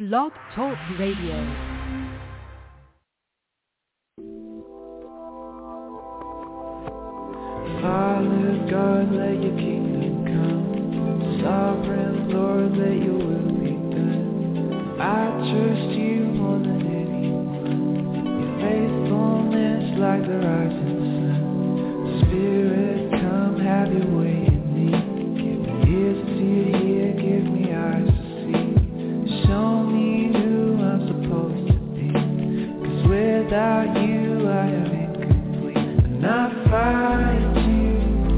Blog Talk Radio. Father God, let your kingdom come. Sovereign Lord, let your will be done. I trust you more than anyone. Your faithfulness like the rising sun. Spirit, come have your way in me. Give me ears to hear, give me eyes to see. Show me who I'm supposed to be. 'Cause without you I am incomplete. And I find you,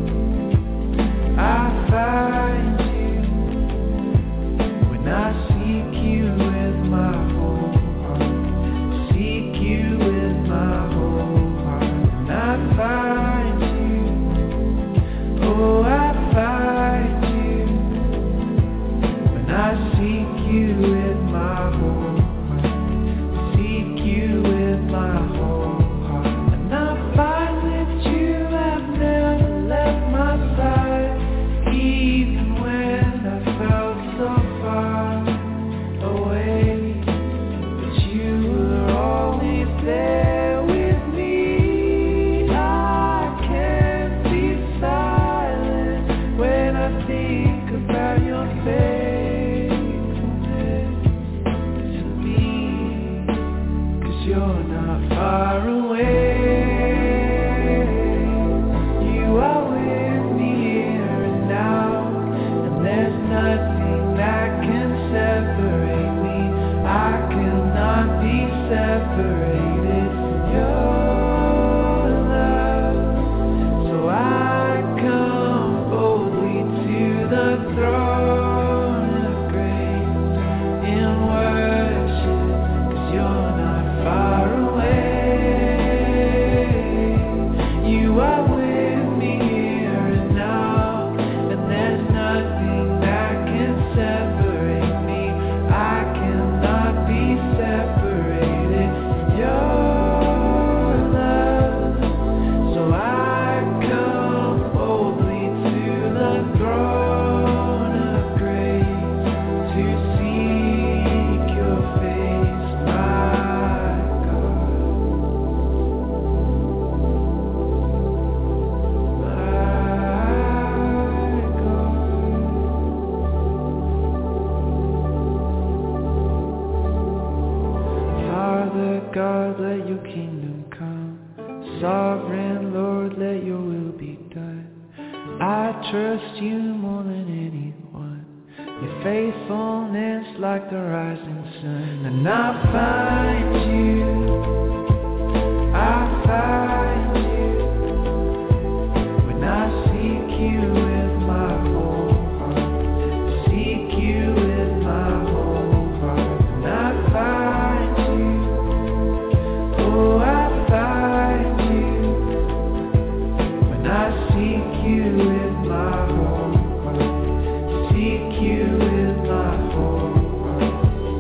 I find you, when I seek you with my whole heart, seek you with my whole heart, and I find you, oh I find you, when I seek you with my whole heart, seek you with my whole heart, and I find that you have never left my side. Even when I felt so far away, but you were always there with me. I can't be silent when I think about your faithfulness to me. 'Cause you're not far away. You are with me here and now. There's nothing that can separate me. I cannot be separated from your love. So I come boldly to the throne of grace in worship, 'cause you're not far away. You are with me here and now, and there's nothing that can separate me. I cannot be separated from your love. So I come boldly to the throne of grace to seek your face, my God, my God. Father God, let your kingdom come. Sovereign Lord, let your will be done. I trust you more than anyone. Your faithfulness like the rising sun. And I find you, I find you, when I seek you with my whole heart, seek you with my whole heart. And I find you, oh I find you, when I seek you with my whole heart, seek you with my whole heart.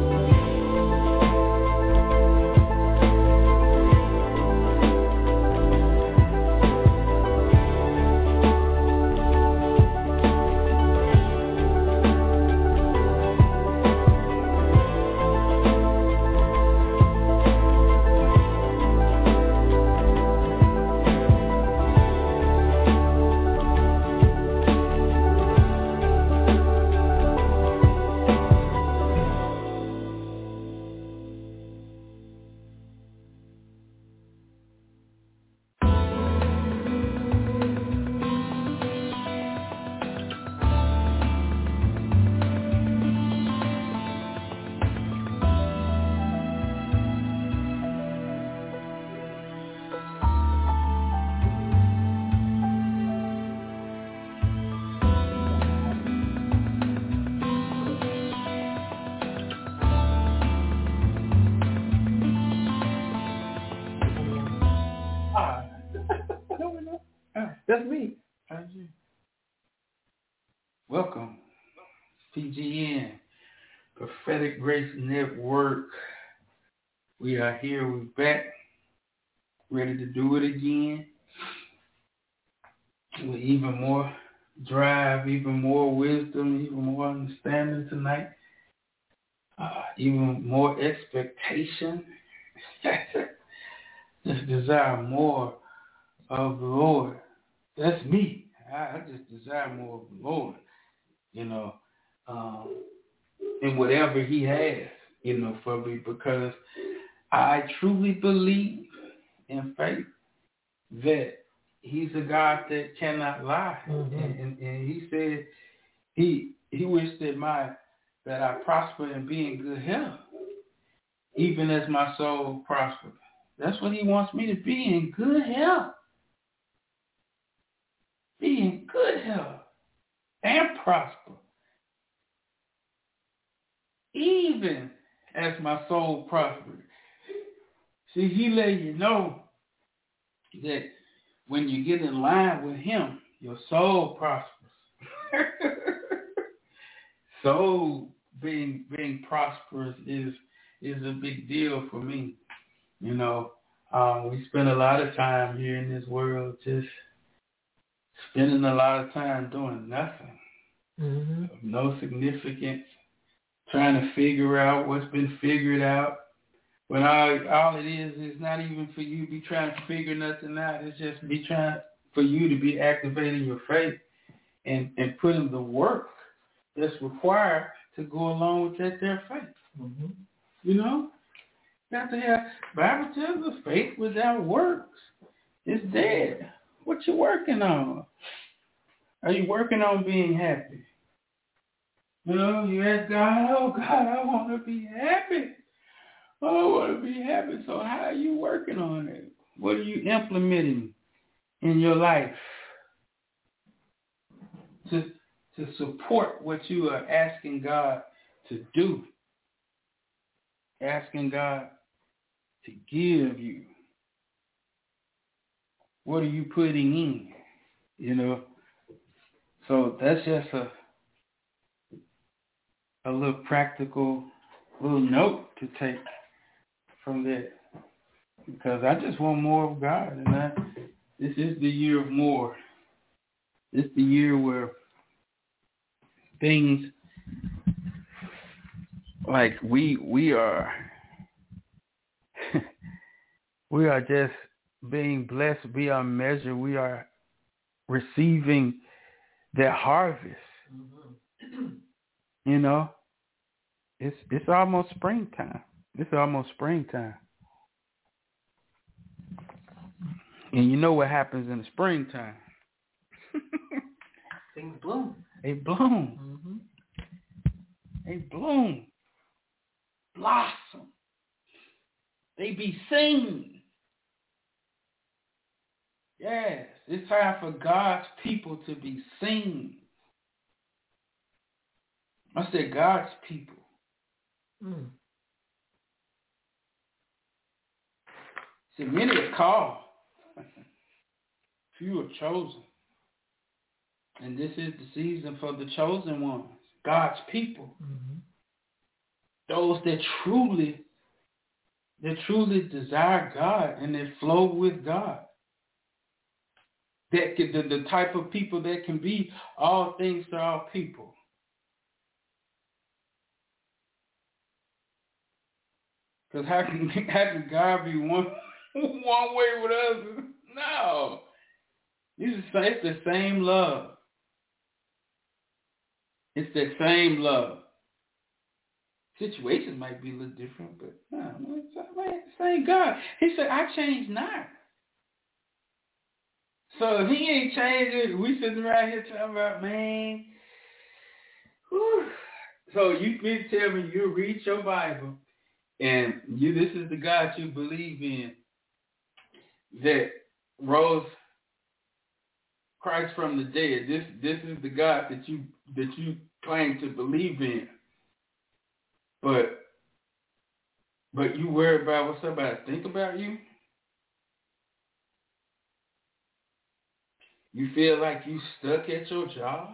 That's me. Welcome, PGN, Prophetic Grace Network. We are here. We're back, ready to do it again with even more drive, even more wisdom, even more understanding tonight. even more expectation. Just desire more of the Lord. That's me. I just desire more of the Lord, in whatever he has, for me, because I truly believe in faith that he's a God that cannot lie. And he said he wished that I prosper and be in good health, even as my soul prospers. That's what he wants me to be, in good health. Be in good health and prosper, even as my soul prospers. See, he let you know that when you get in line with him, your soul prospers. Soul being prosperous is a big deal for me. We spend a lot of time here in this world just spending a lot of time doing nothing, of no significance, trying to figure out what's been figured out. When all it is not even for you to be trying to figure nothing out. It's just be trying for you to be activating your faith and putting the work that's required to go along with that there faith. You got to have, Bible tells us faith without works is dead. What you working on? Are you working on being happy? You ask God, oh God, I want to be happy. Oh, I want to be happy. So how are you working on it? What are you implementing in your life to support what you are asking God to do? Asking God to give you. What are you putting in? So that's just a little practical little note to take from that, because I just want more of God, and this is the year of more. It's the year where things like we are we are just being blessed beyond measure. We are receiving that harvest. It's almost springtime. And you know what happens in the springtime? Things bloom. They bloom. They bloom. Blossom. They be seen. Yes, it's time for God's people to be seen. I said God's people. See, many are called. Few are chosen. And this is the season for the chosen ones, God's people. Those that truly desire God and that flow with God. That the type of people that can be all things to all people. Because how can God be one way with us? No. It's the same love. It's that same love. Situations might be a little different, but no, it's the same God. He said, I change not. So if he ain't changed it, we sitting around here talking about, man. Whew. So you please tell me you read your Bible and this is the God you believe in that rose Christ from the dead. This is the God that you claim to believe in. But you worry about what somebody think about you? You feel like you stuck at your job?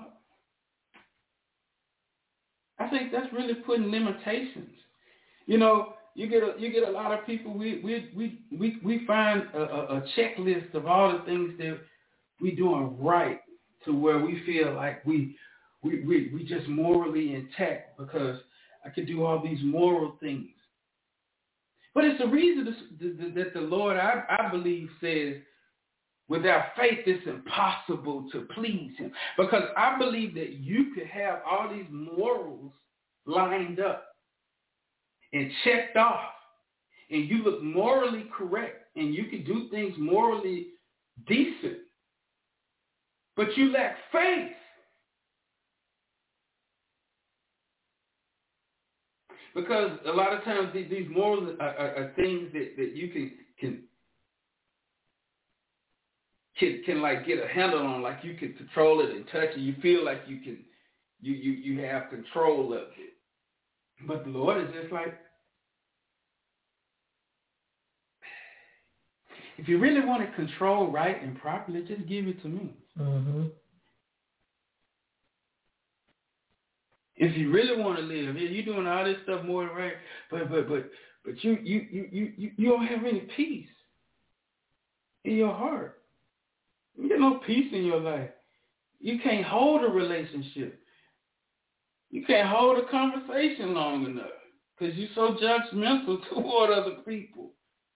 I think that's really putting limitations. You get a lot of people. We find a checklist of all the things that we doing right to where we feel like we just morally intact because I could do all these moral things. But it's the reason that the Lord, I believe, says, without faith, it's impossible to please him. Because I believe that you could have all these morals lined up and checked off, and you look morally correct, and you can do things morally decent, but you lack faith. Because a lot of times these morals are things that you can like get a handle on, like you can control it and touch it. You feel like you have control of it. But the Lord is just like, if you really want to control right and properly, just give it to me. Mm-hmm. If you really want to live, you're doing all this stuff more than right, but you don't have any peace in your heart. You got no peace in your life. You can't hold a relationship. You can't hold a conversation long enough because you're so judgmental toward other people.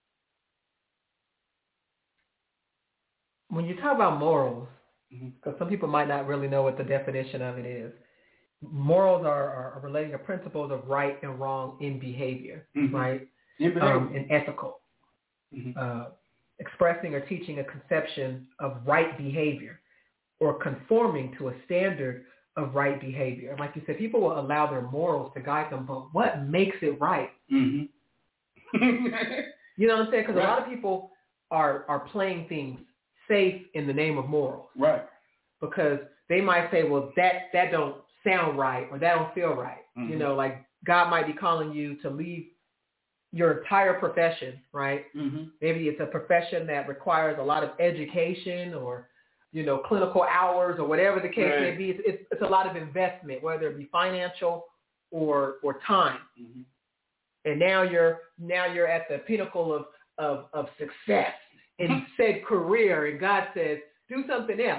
When you talk about morals, because some people might not really know what the definition of it is. Morals are relating to principles of right and wrong in behavior, right? And ethical. Expressing or teaching a conception of right behavior or conforming to a standard of right behavior. And like you said, people will allow their morals to guide them, but what makes it right? You know what I'm saying? Because a lot of people are playing things safe in the name of morals. Right. Because they might say, well, that don't sound right or that don't feel right. You know, like God might be calling you to leave your entire profession, right? Maybe it's a profession that requires a lot of education or, you know, clinical hours or whatever the case may be. It's a lot of investment, whether it be financial or time. And now you're at the pinnacle of success in said career, and God says, do something else.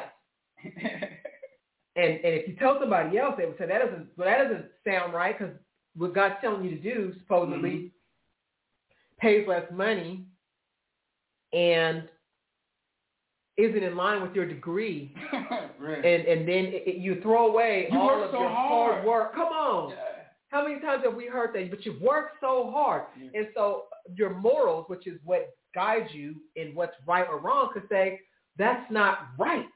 And if you tell somebody else, they would say that doesn't sound right, because what God's telling you to do supposedly pays less money and isn't in line with your degree. And then you throw away all of your hard work. Come on. Yeah. How many times have we heard that? But you've worked so hard. And so your morals, which is what guides you in what's right or wrong, could say, that's not right.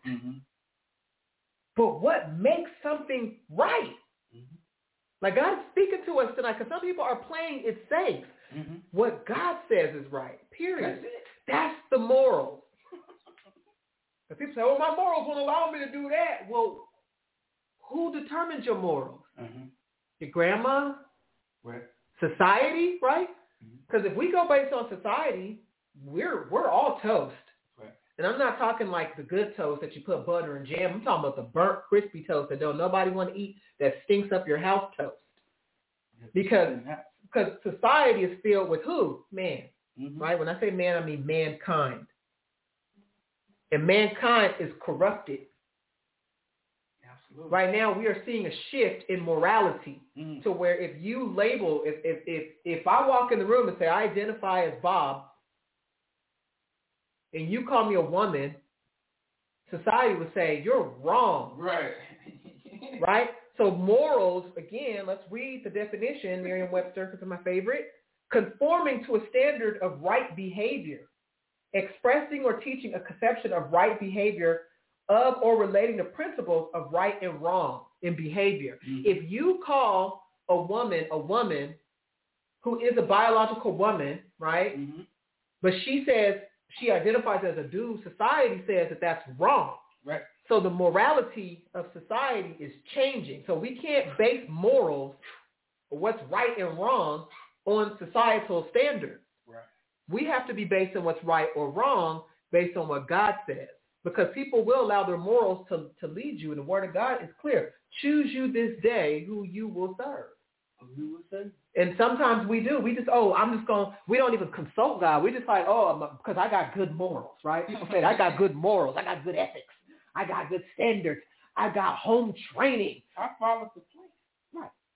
But what makes something right? Like God is speaking to us tonight, because some people are playing it safe. What God says is right, period. That's the morals. But people say, oh, my morals won't allow me to do that. Well, who determines your morals? Your grandma? Right. Society, right? Because if we go based on society, we're all toast. Right. And I'm not talking like the good toast that you put butter and jam. I'm talking about the burnt, crispy toast that don't nobody want to eat, that stinks up your house toast. Because society is filled with who? Man. Right? When I say man, I mean mankind. And mankind is corrupted. Absolutely. Right now, we are seeing a shift in morality to where if you label, if I walk in the room and say I identify as Bob, and you call me a woman, society would say you're wrong. Right. Right? So morals, again, let's read the definition, Merriam-Webster, because it's my favorite. Conforming to a standard of right behavior, expressing or teaching a conception of right behavior of or relating to principles of right and wrong in behavior. If you call a woman who is a biological woman, right, but she says she identifies as a dude, society says that that's wrong. Right. So the morality of society is changing. So we can't base morals or what's right and wrong on societal standards. Right. We have to be based on what's right or wrong based on what God says. Because people will allow their morals to lead you. And the word of God is clear. Choose you this day who you will serve. Who will serve? And sometimes we do. We just, we don't even consult God. We just like, because I got good morals, right? People say, I got good morals. I got good ethics. I got good standards. I got home training. I follow the plan. Right.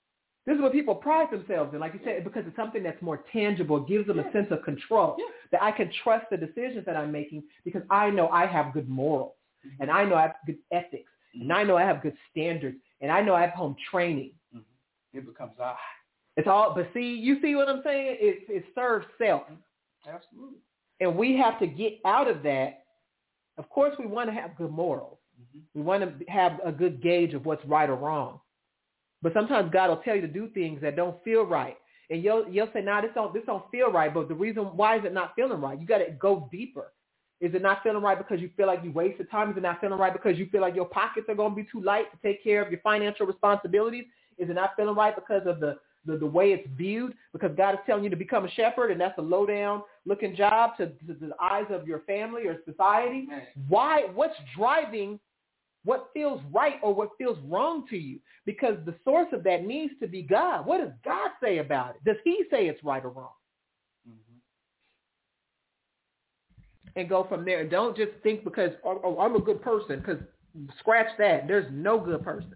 This is what people pride themselves in, like you said, because it's something that's more tangible. It gives them a sense of control, that I can trust the decisions that I'm making because I know I have good morals, and I know I have good ethics, and I know I have good standards, and I know I have home training. It becomes I. It's all, but see, you see what I'm saying? It serves self. Absolutely. And we have to get out of that. Of course, we want to have good morals. We want to have a good gauge of what's right or wrong. But sometimes God will tell you to do things that don't feel right. And you'll say, nah, this don't feel right. But the reason why is it not feeling right? You got to go deeper. Is it not feeling right because you feel like you wasted time? Is it not feeling right because you feel like your pockets are going to be too light to take care of your financial responsibilities? Is it not feeling right because of the way it's viewed? Because God is telling you to become a shepherd, and that's a low-down looking job to the eyes of your family or society? Why? What's driving what feels right or what feels wrong to you? Because the source of that needs to be God. What does God say about it? Does he say it's right or wrong? And go from there. Don't just think because, oh, I'm a good person, because scratch that. There's no good person.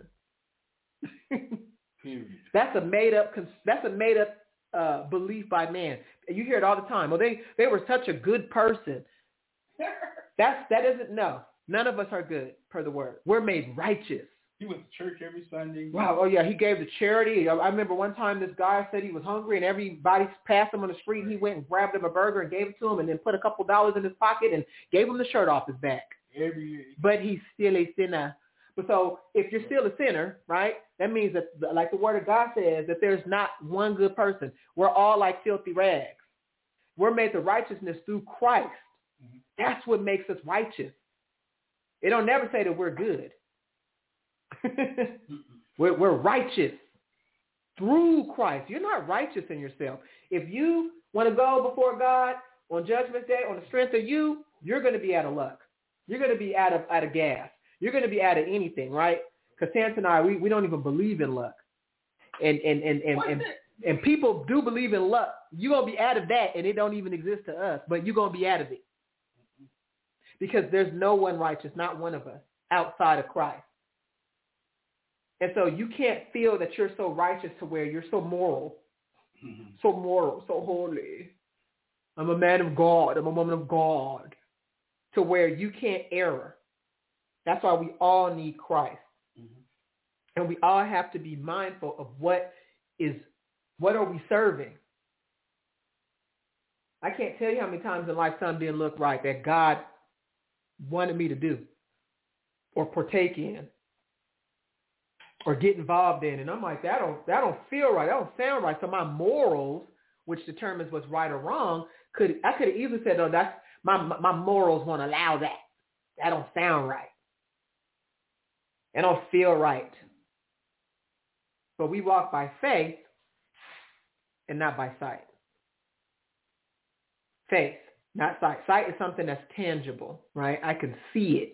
That's a made up belief by man. You hear it all the time. Well, they were such a good person. That doesn't, no. None of us are good, per the word. We're made righteous. He went to church every Sunday. Wow. Oh, yeah. He gave to charity. I remember one time this guy said he was hungry, and everybody passed him on the street, and he went and grabbed him a burger and gave it to him, and then put a couple dollars in his pocket and gave him the shirt off his back. Every year. But he's still a sinner. But so if you're still a sinner, right, that means that, like the word of God says, that there's not one good person. We're all like filthy rags. We're made to righteousness through Christ. That's what makes us righteous. It don't never say that we're good. We're righteous through Christ. You're not righteous in yourself. If you want to go before God on Judgment Day on the strength of you, you're going to be out of luck. You're going to be out of gas. You're going to be out of anything, right? Because Sansa and I, we don't even believe in luck. And people do believe in luck. You're going to be out of that, and it don't even exist to us, but you're going to be out of it. Because there's no one righteous, not one of us, outside of Christ. And so you can't feel that you're so righteous to where you're so moral, so holy. I'm a man of God. I'm a woman of God. To where you can't err. That's why we all need Christ. And we all have to be mindful of what are we serving? I can't tell you how many times in life something didn't look right that God wanted me to do or partake in or get involved in. And I'm like, that don't feel right. That don't sound right. So my morals, which determines what's right or wrong, I could have easily said, no, that's my morals won't allow that. That don't sound right. It don't feel right. But we walk by faith and not by sight. Faith, not sight. Sight is something that's tangible, right? I can see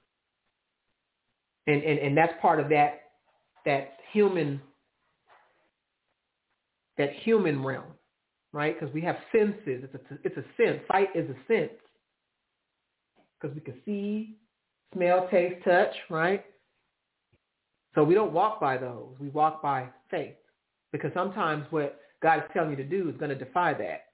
it. And that's part of that human realm, right? Because we have senses. It's a sense. Sight is a sense. Because we can see, smell, taste, touch, right? So we don't walk by those. We walk by faith. Because sometimes what God is telling you to do is going to defy that.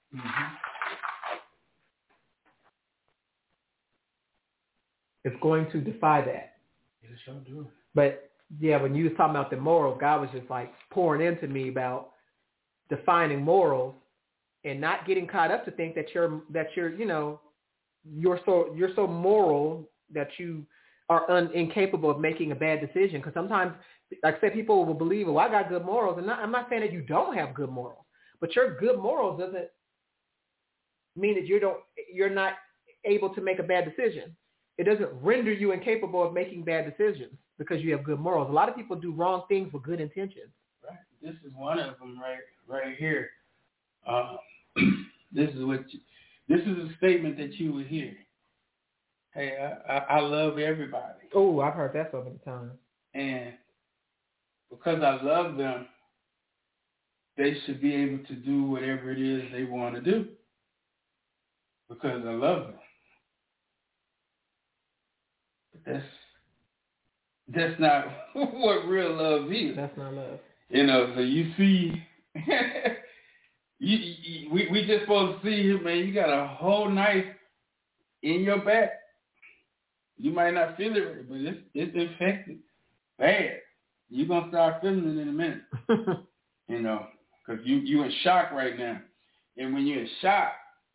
It's going to defy that. It sure do. But yeah, when you was talking about the morals, God was just like pouring into me about defining morals and not getting caught up to think that you're so moral that you are incapable of making a bad decision. Because sometimes, like I said, people will believe, well, I got good morals. And I'm not saying that you don't have good morals, but your good morals doesn't mean that you're not able to make a bad decision. It doesn't render you incapable of making bad decisions because you have good morals. A lot of people do wrong things with good intentions. Right. This is one of them right here. This is a statement that you would hear. Hey, I love everybody. Oh, I've heard that so many times. And because I love them, they should be able to do whatever it is they want to do. Because I love them. But that's not what real love is. That's not love. You know, so you see, we just supposed to see you, man. You got a whole knife in your back. You might not feel it right, but it's infected bad. You're going to start feeling it in a minute, you know, because you're in shock right now. And when you're in shock,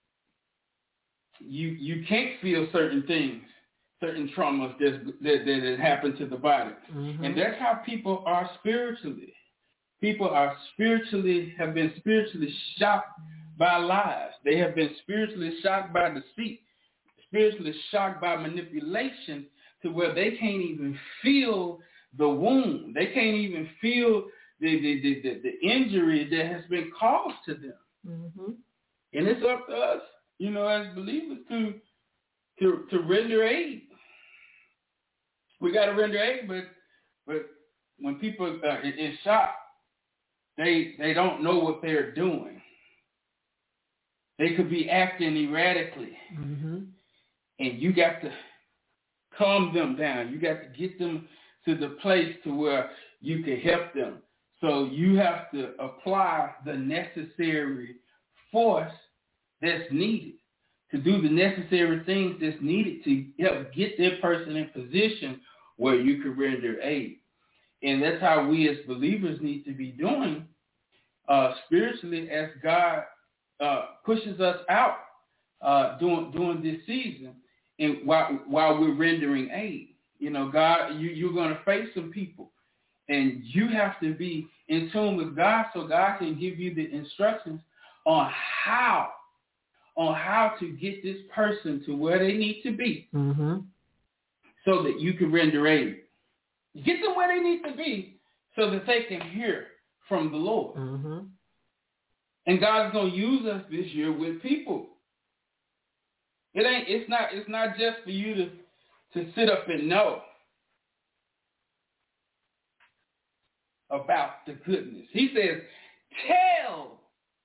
you can't feel certain things, certain traumas that happen to the body. Mm-hmm. And that's how people are spiritually. People have been spiritually shocked by lies. They have been spiritually shocked by deceit, spiritually shocked by manipulation, to where they can't even feel the wound. They can't even feel the injury that has been caused to them. Mm-hmm. And it's up to us, you know, as believers to render aid. We got to render aid, but when people are in shock, they don't know what they're doing. They could be acting erratically. Mm-hmm. And you got to calm them down. You got to get them to the place to where you can help them. So you have to apply the necessary force that's needed to do the necessary things that's needed to help get that person in position where you can render aid. And that's how we as believers need to be doing spiritually as God pushes us out during this season, and while we're rendering aid. You know, God, you're going to face some people, and you have to be in tune with God so God can give you the instructions on how to get this person to where they need to be, mm-hmm. so that you can render aid. Get them where they need to be so that they can hear from the Lord. Mm-hmm. And God's going to use us this year with people. It's not just for you to sit up and know about the goodness. He says, tell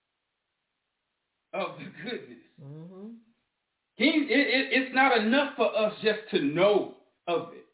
of the goodness. Mm-hmm. It's not enough for us just to know of it.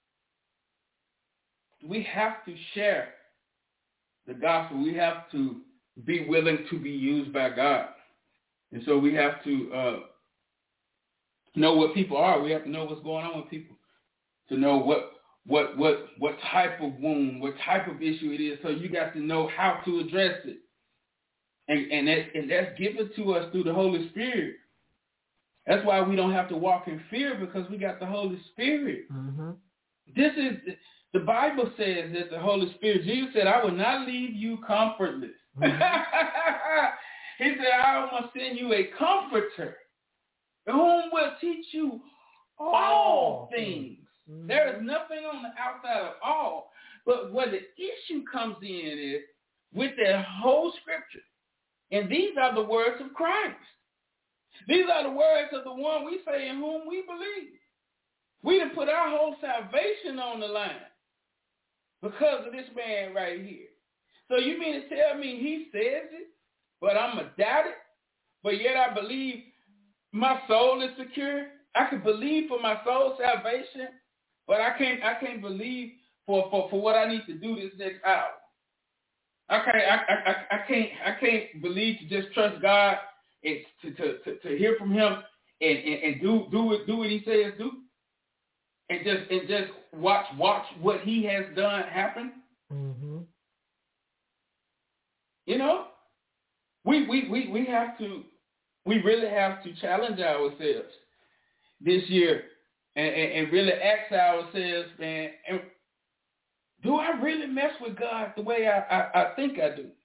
We have to share the gospel. We have to be willing to be used by God. And so we have to know what people are. We have to know what's going on with people, to know what type of wound, what type of issue it is. So you got to know how to address it. And that's given to us through the Holy Spirit. That's why we don't have to walk in fear, because we got the Holy Spirit. Mm-hmm. The Bible says that the Holy Spirit, Jesus said, I will not leave you comfortless. Mm-hmm. He said, I will send you a comforter whom will teach you all things. Mm-hmm. There is nothing on the outside of all. But where the issue comes in is with that whole scripture. And these are the words of Christ. These are the words of the one we say in whom we believe. We done put our whole salvation on the line because of this man right here. So you mean to tell me he says it, but I'm going to doubt it, but yet I believe my soul is secure? I can believe for my soul's salvation, but I can't believe for what I need to do this next hour. I can't believe to just trust God and to hear from Him and do what He says do, and just watch what He has done happen. Mm-hmm. You know, we really have to challenge ourselves this year and really ask ourselves, man, do I really mess with God the way I think I do?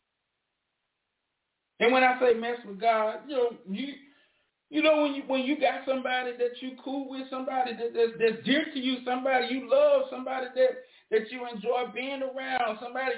And when I say mess with God, you know when you got somebody that you cool with, somebody that's dear to you, somebody you love, somebody that you enjoy being around, somebody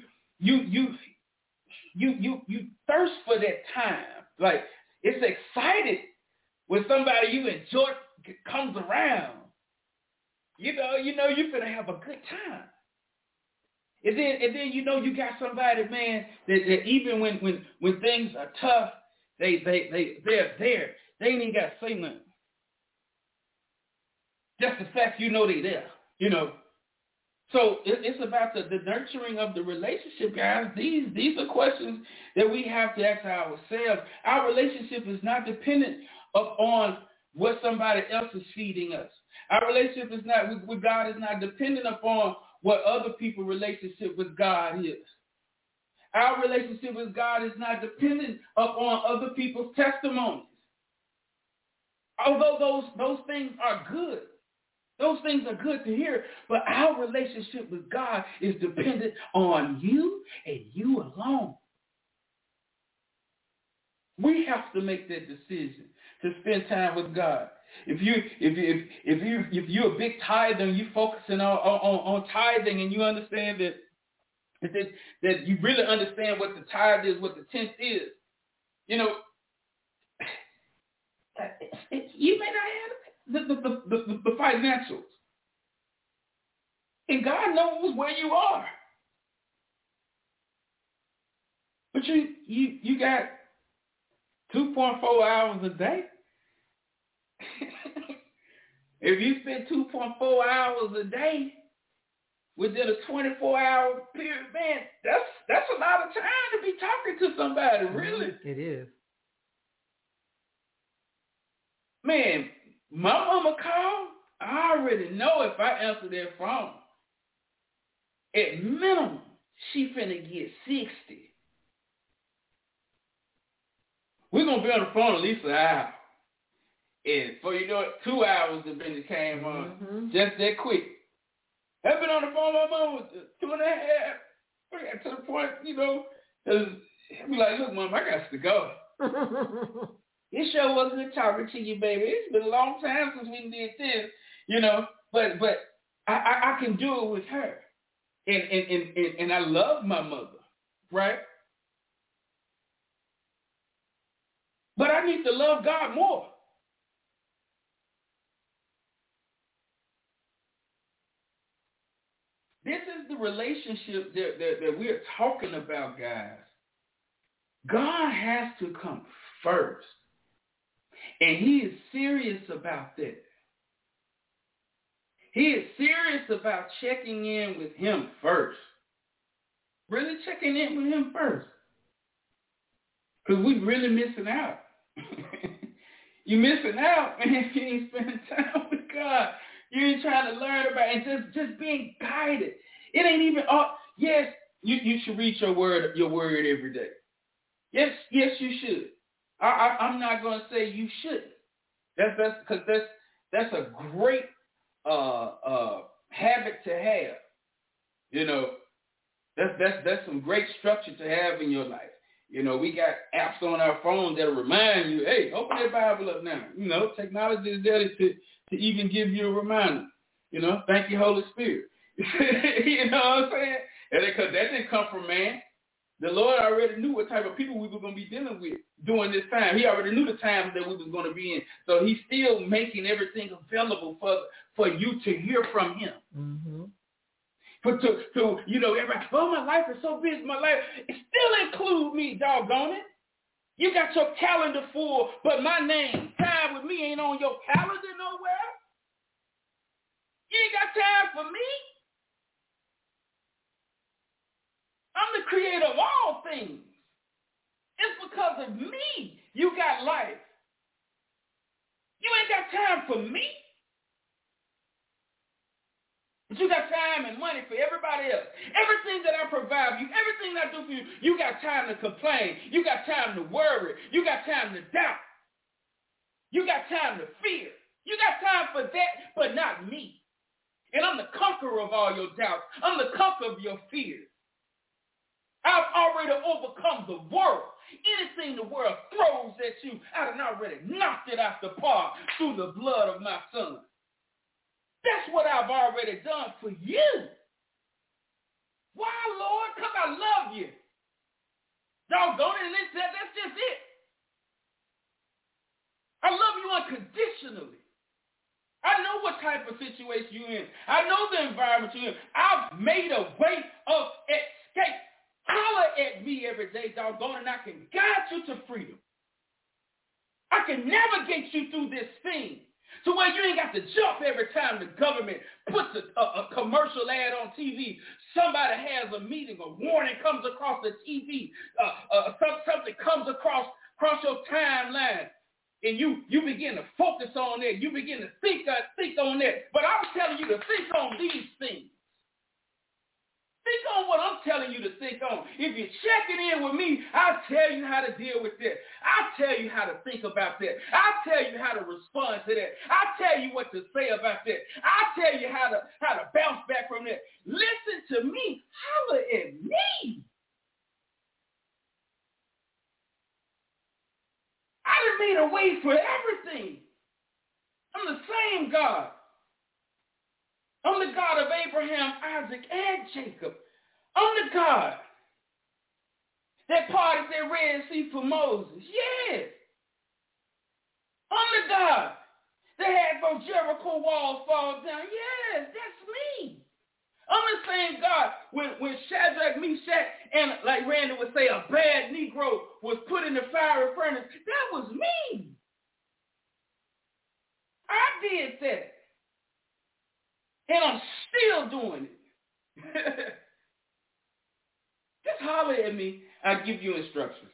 you thirst for that time. Like, it's excited when somebody you enjoy comes around. You know you're gonna have a good time. And then you got somebody, man, that even when things are tough, they're there. They ain't even got to say nothing. Just the fact they're there. So it's about the nurturing of the relationship, guys. These are questions that we have to ask ourselves. Our relationship is not dependent upon what somebody else is feeding us. Our relationship is not with God is not dependent upon what other people's relationship with God is. Our relationship with God is not dependent upon other people's testimonies. Although those things are good. Those things are good to hear, but our relationship with God is dependent on you and you alone. We have to make that decision to spend time with God. If you're a big tither and you're focusing on tithing and you understand that you really understand what the tithe is, what the tenth is, you know, you may not have the financials. And God knows where you are. But you got 2.4 hours a day. If you spend 2.4 hours a day within a 24-hour period, man, that's a lot of time to be talking to somebody, really. It is. Man, my mama called. I already know if I answer that phone, at minimum, she finna get 60. We're going to be on the phone at least an hour. And before you know it, 2 hours have been came on. Just that quick. I've been on the phone with my mom 2.5. To the point, you know, I'll be like, look, Mom, I got to go. It sure was good talking to you, baby. It's been a long time since we did this, you know. But I can do it with her. And I love my mother, right? But I need to love God more. This is the relationship that we're talking about, guys. God has to come first. And he is serious about that. He is serious about checking in with him first. Really checking in with him first. Because we're really missing out. You're missing out, man, if you ain't spending time with God. You ain't trying to learn about it and just being guided. It ain't even, yes, you should read your word every day. Yes, you should. I'm not going to say you shouldn't. That's a great habit to have. You know, that's some great structure to have in your life. You know, we got apps on our phone that'll remind you, hey, open that Bible up now. You know, technology is there to even give you a reminder. You know, thank you, Holy Spirit. You know what I'm saying? Because that didn't come from man. The Lord already knew what type of people we were going to be dealing with during this time. He already knew the times that we was going to be in. So he's still making everything available for you to hear from him. Mm-hmm. But to you know, everybody, oh, my life is so busy, my life, it still include me, doggone it. You got your calendar full, but my name, time with me, ain't on your calendar nowhere. You ain't got time for me. I'm the creator of all things. It's because of me you got life. You ain't got time for me. But you got time and money for everybody else. Everything that I provide you, everything I do for you, you got time to complain. You got time to worry. You got time to doubt. You got time to fear. You got time for that, but not me. And I'm the conqueror of all your doubts. I'm the conqueror of your fears. I've already overcome the world. Anything the world throws at you, I done already knocked it out the park through the blood of my son. That's what I've already done for you. Why, Lord? Because I love you. Doggone it, and that's just it. I love you unconditionally. I know what type of situation you're in. I know the environment you're in. I've made a way of escape. Holler at me every day, doggone, and I can guide you to freedom. I can navigate you through this thing. To where you ain't got to jump every time the government puts a commercial ad on TV. Somebody has a meeting, a warning comes across the TV, something comes across your timeline, and you begin to focus on it. You begin to think on it. But I'm telling you to think on these things. Think on what I'm telling you to think on. If you're checking in with me, I'll tell you how to deal with that. I'll tell you how to think about that. I'll tell you how to respond to that. I'll tell you what to say about that. I'll tell you how to bounce back from that. Listen to me. Holler at me. I done made a way for everything. I'm the same God. I'm the God of Abraham, Isaac, and Jacob. I'm the God that parted the Red Sea for Moses. Yes. I'm the God that had those Jericho walls fall down. Yes, that's me. I'm the same God when Shadrach, Meshach, and like Randy would say, a bad Negro was put in the fiery furnace. That was me. I did that. And I'm still doing it. Just holler at me. I'll give you instructions.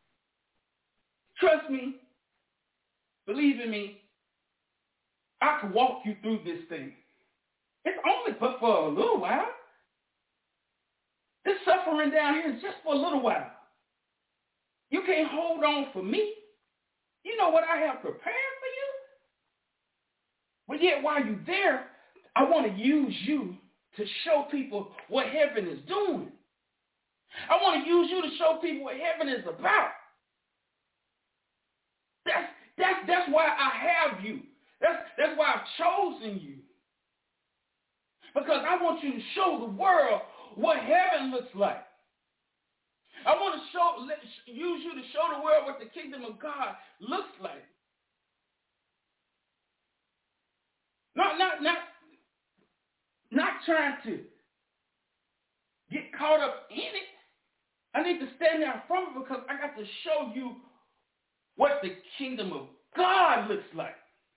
Trust me. Believe in me. I can walk you through this thing. It's only but for a little while. This suffering down here is just for a little while. You can't hold on for me. You know what I have prepared for you? But yet while you're there, I want to use you to show people what heaven is doing. I want to use you to show people what heaven is about. That's why I have you. That's why I've chosen you. Because I want you to show the world what heaven looks like. I want to use you to show the world what the kingdom of God looks like. Not trying to get caught up in it. I need to stand there from it because I got to show you what the kingdom of God looks like.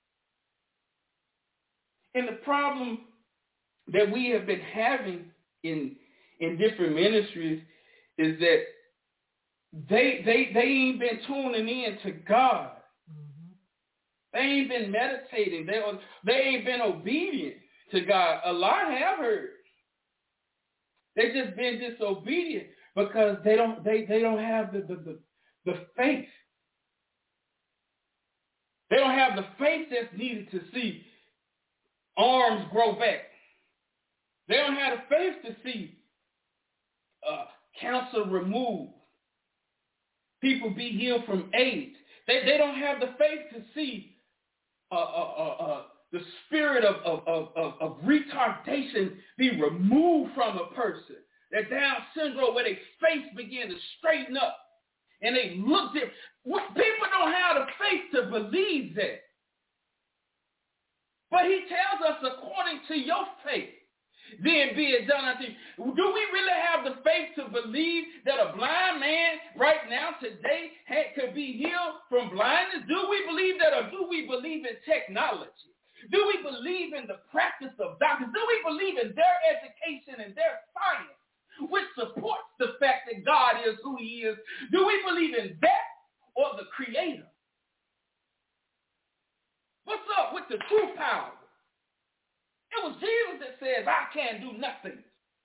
And the problem that we have been having in different ministries is that they ain't been tuning in to God. Mm-hmm. They ain't been meditating. They ain't been obedient to God. A lot have heard. They've just been disobedient because they don't have the faith. They don't have the faith that's needed to see arms grow back. They don't have the faith to see cancer removed, people be healed from AIDS. They don't have the faith to see the spirit of retardation be removed from a person. That Down syndrome where their face began to straighten up and they looked at. People don't have the faith to believe that. But he tells us according to your faith, then be it done unto you. Do we really have the faith to believe that a blind man right now today could be healed from blindness? Do we believe that, or do we believe in technology? Do we believe in the practice of doctors? Do we believe in their education and their science, which supports the fact that God is who he is? Do we believe in that or the creator? What's up with the true power? It was Jesus that says, I can't do nothing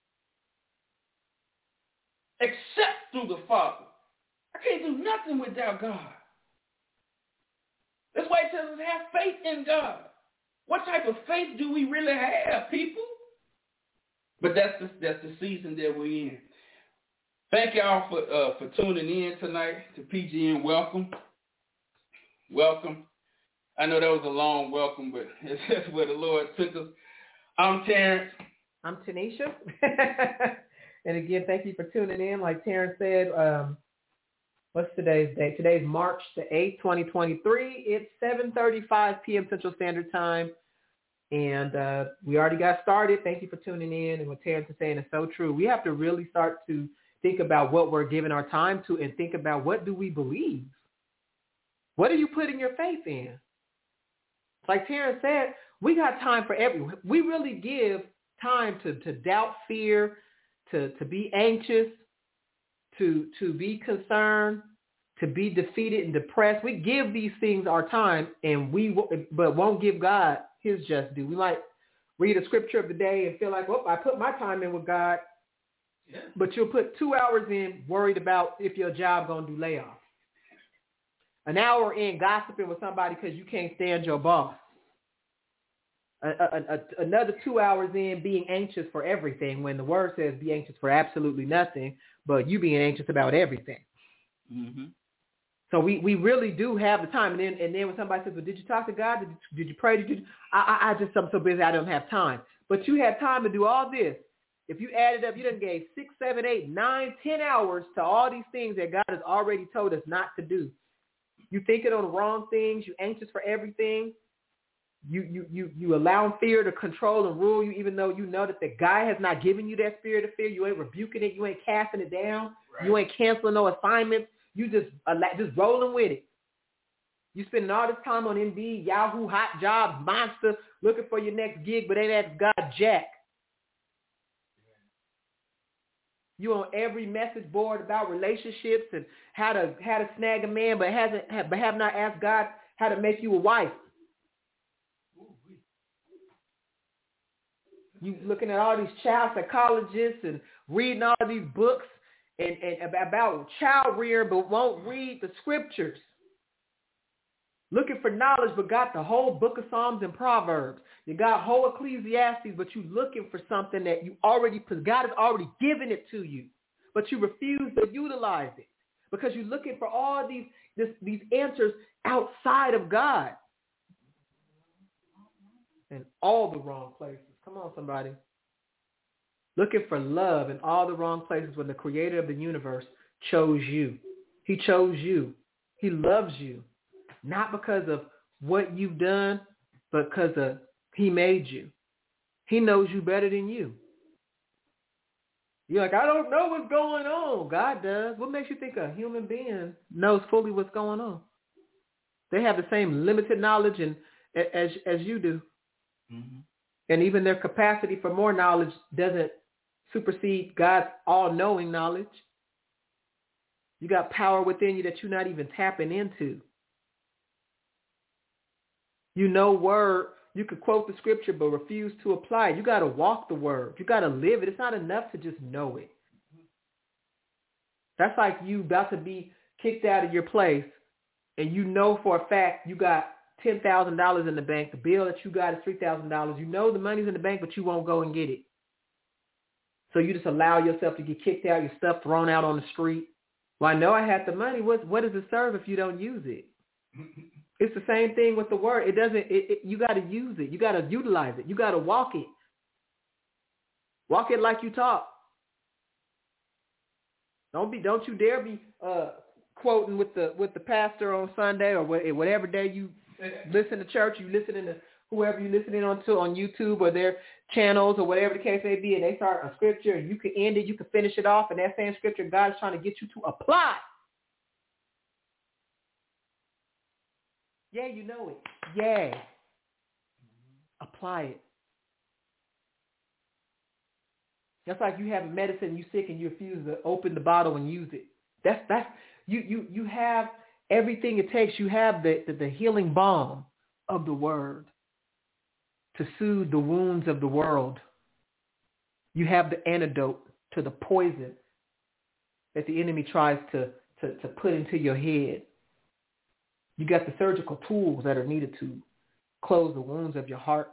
except through the Father. I can't do nothing without God. That's why he tells us have faith in God. What type of faith do we really have, people? But that's the season that we're in. Thank y'all for tuning in tonight to PGN. Welcome. Welcome. I know that was a long welcome, but it's just where the Lord took us. I'm Terrence. I'm Tanisha. And again, thank you for tuning in. Like Terrence said, what's today's date? Today's March the 8th, 2023. It's 7:35 p.m. Central Standard Time. And we already got started. Thank you for tuning in. And what Terrence is saying is so true. We have to really start to think about what we're giving our time to and think about what do we believe? What are you putting your faith in? Like Terrence said, we got time for we really give time to doubt, fear, to be anxious, to be concerned, to be defeated and depressed. We give these things our time, but won't give God his just due. We might read a scripture of the day and feel like, well, I put my time in with God. Yeah. But you'll put 2 hours in worried about if your job going to do layoff. An hour in gossiping with somebody because you can't stand your boss. Another 2 hours in being anxious for everything when the word says be anxious for absolutely nothing, but you being anxious about everything. Mm-hmm. So we really do have the time. And then when somebody says, well, did you talk to God? Did you pray? I'm so busy I don't have time. But you had time to do all this. If you add it up, you done gave 6, 7, 8, 9, 10 hours to all these things that God has already told us not to do. You thinking on the wrong things. You anxious for everything. You allowing fear to control and rule you, even though you know that the guy has not given you that spirit of fear. You ain't rebuking it. You ain't casting it down. Right. You ain't canceling no assignments. You just rolling with it. You spending all this time on Indeed, Yahoo, Hot Jobs, Monster, looking for your next gig, but ain't asked God jack. You on every message board about relationships and how to snag a man, but have not asked God how to make you a wife. You looking at all these child psychologists and reading all these books and about child rearing, but won't read the scriptures. Looking for knowledge, but got the whole book of Psalms and Proverbs. You got whole Ecclesiastes, but you looking for something that God has already given it to you, but you refuse to utilize it because you're looking for all these answers outside of God in all the wrong places. Come on, somebody. Looking for love in all the wrong places when the creator of the universe chose you. He chose you. He loves you. Not because of what you've done, but because he made you. He knows you better than you. You're like, I don't know what's going on. God does. What makes you think a human being knows fully what's going on? They have the same limited knowledge as you do. Mm-hmm. And even their capacity for more knowledge doesn't supersede God's all-knowing knowledge. You got power within you that you're not even tapping into. You know word, you could quote the scripture but refuse to apply it. You got to walk the word. You got to live it. It's not enough to just know it. That's like you about to be kicked out of your place and you know for a fact you got $10,000 in the bank. The bill that you got is $3,000. You know the money's in the bank, but you won't go and get it. So you just allow yourself to get kicked out, your stuff thrown out on the street. Well, I know I had the money. What does it serve if you don't use it? It's the same thing with the word. You got to use it. You got to utilize it. You got to walk it. Walk it like you talk. Don't you dare be quoting with the pastor on Sunday or whatever day you listen to church. You listening to whoever you listening on YouTube or their channels or whatever the case may be, and they start a scripture and you can end it, you can finish it off, and that same scripture God is trying to get you to apply. Yeah, you know it. Yeah. Apply it. That's like you have medicine, you're sick, and you refuse to open the bottle and use it. That's you have everything it takes. You have the healing balm of the word to soothe the wounds of the world. You have the antidote to the poison that the enemy tries to put into your head. You got the surgical tools that are needed to close the wounds of your heart.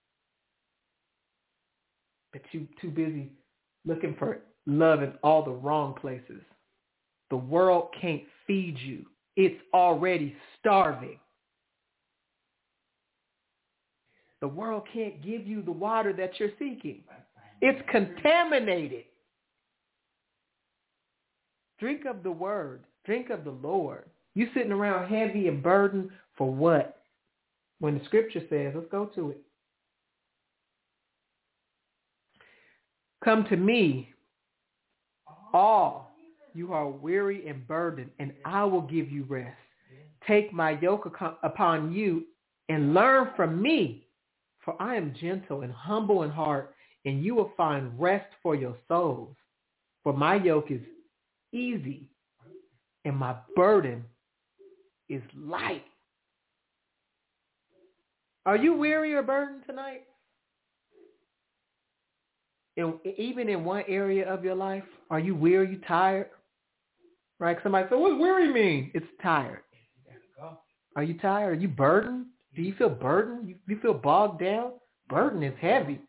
But you too busy looking for love in all the wrong places. The world can't feed you. It's already starving. The world can't give you the water that you're seeking. It's contaminated. Drink of the word. Drink of the Lord. You sitting around heavy and burdened for what? When the scripture says, let's go to it. Come to me, all you are weary and burdened, and I will give you rest. Take my yoke upon you and learn from me, for I am gentle and humble in heart, and you will find rest for your souls. For my yoke is easy and my burden is light. Are you weary or burdened tonight? Even in one area of your life, are you weary, you tired? Right? Somebody said, what does weary mean? It's tired. Are you tired? Are you burdened? Do you feel burdened? You feel bogged down? Burden is heavy.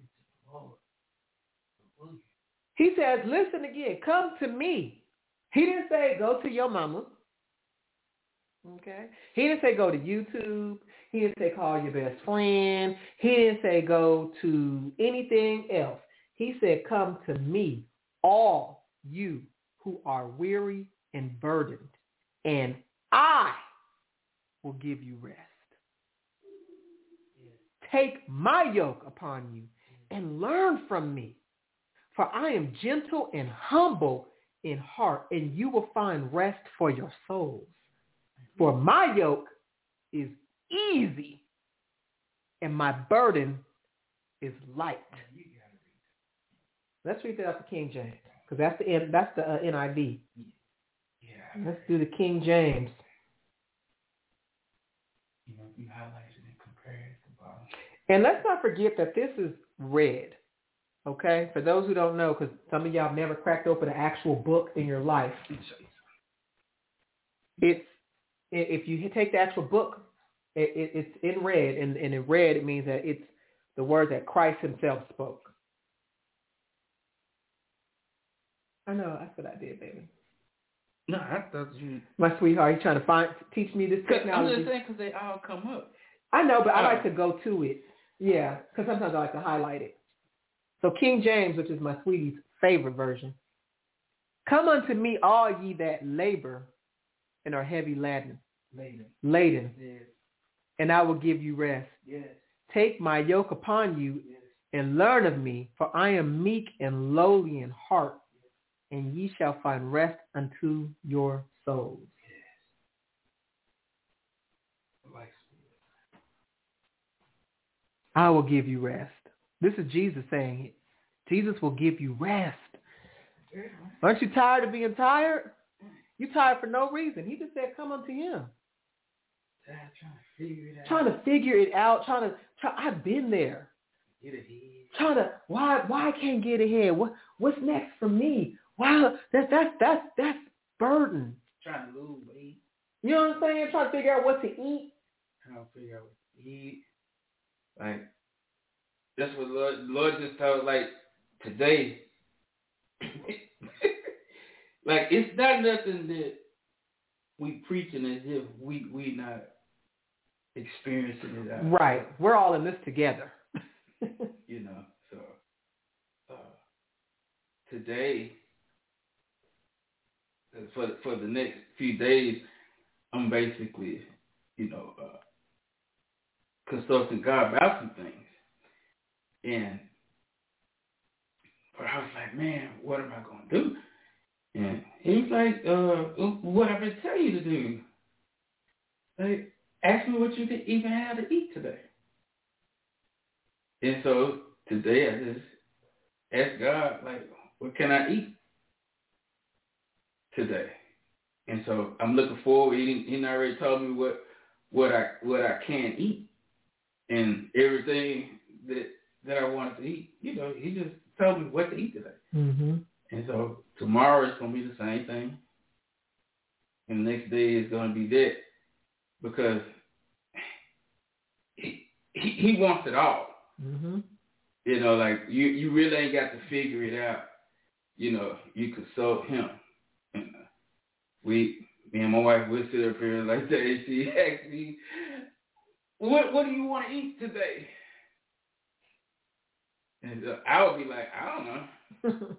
He says, listen again, come to me. He didn't say go to your mama. Okay? He didn't say go to YouTube. He didn't say call your best friend. He didn't say go to anything else. He said, come to me, all you who are weary and burdened, and I will give you rest. Take my yoke upon you and learn from me, for I am gentle and humble in heart, and you will find rest for your souls. For my yoke is easy and my burden is light. Let's read that out the King James, because that's the NIV. Yeah. Let's do the King James. You highlighted and compared the bottom. And let's not forget that this is read. Okay, for those who don't know, because some of y'all have never cracked open an actual book in your life. It's if you take the actual book, it's in red, and in red it means that it's the words that Christ himself spoke. I know, that's what I did, baby. No, I thought you... My sweetheart, you trying to teach me this technology. I'm just saying because they all come up. I know, but I like to go to it. Yeah, because sometimes I like to highlight it. So King James, which is my sweetie's favorite version. Come unto me, all ye that labor and are heavy laden. Yes. And I will give you rest. Yes. Take my yoke upon you and learn of me, for I am meek and lowly in heart, and ye shall find rest unto your souls. Yes. I will give you rest. This is Jesus saying it. Jesus will give you rest. Aren't you tired of being tired? You're tired for no reason. He just said, come unto him. Trying to figure it out. I've been there. Get ahead. Why I can't get ahead? What's next for me? Wow, that's burden. Trying to lose weight. You know what I'm saying? Trying to figure out what to eat. Trying to figure out what to eat. Like, that's what Lord just told, like, today. Like, it's not nothing that we preaching as if we not experiencing it out. Right. We're all in this together. So today, for the next few days, I'm basically, consulting God about some things. And but I was like, man, what am I going to do? And he was like, what I've been telling you to do. Like, ask me what you can even have to eat today. And so today I just asked God, like, what can I eat today? And so I'm looking forward. He already told me what I can eat and everything that I wanted to eat. He just told me what to eat today. Mm-hmm. And so tomorrow it's going to be the same thing. And the next day is going to be that, because he wants it all. Mm-hmm. Like you really ain't got to figure it out. You consult him. And me and my wife, we'll sit up here like that, and she asked me, what do you want to eat today? And I would be like, I don't know.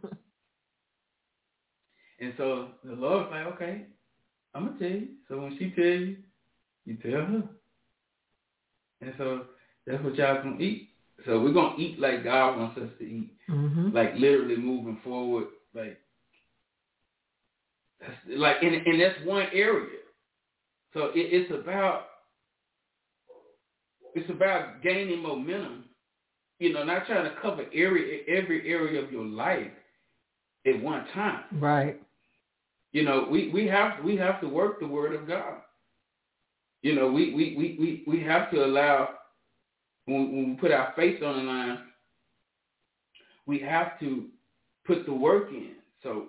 And so the Lord's like, okay, I'm going to tell you. So when she tells you, you tell her. And so that's what y'all going to eat. So we're going to eat like God wants us to eat. Mm-hmm. Like literally moving forward. Like and that's one area. So it's about it's about gaining momentum. Not trying to cover every area of your life at one time. Right. We have to work the Word of God. We have to allow, when we put our faith on the line, we have to put the work in. So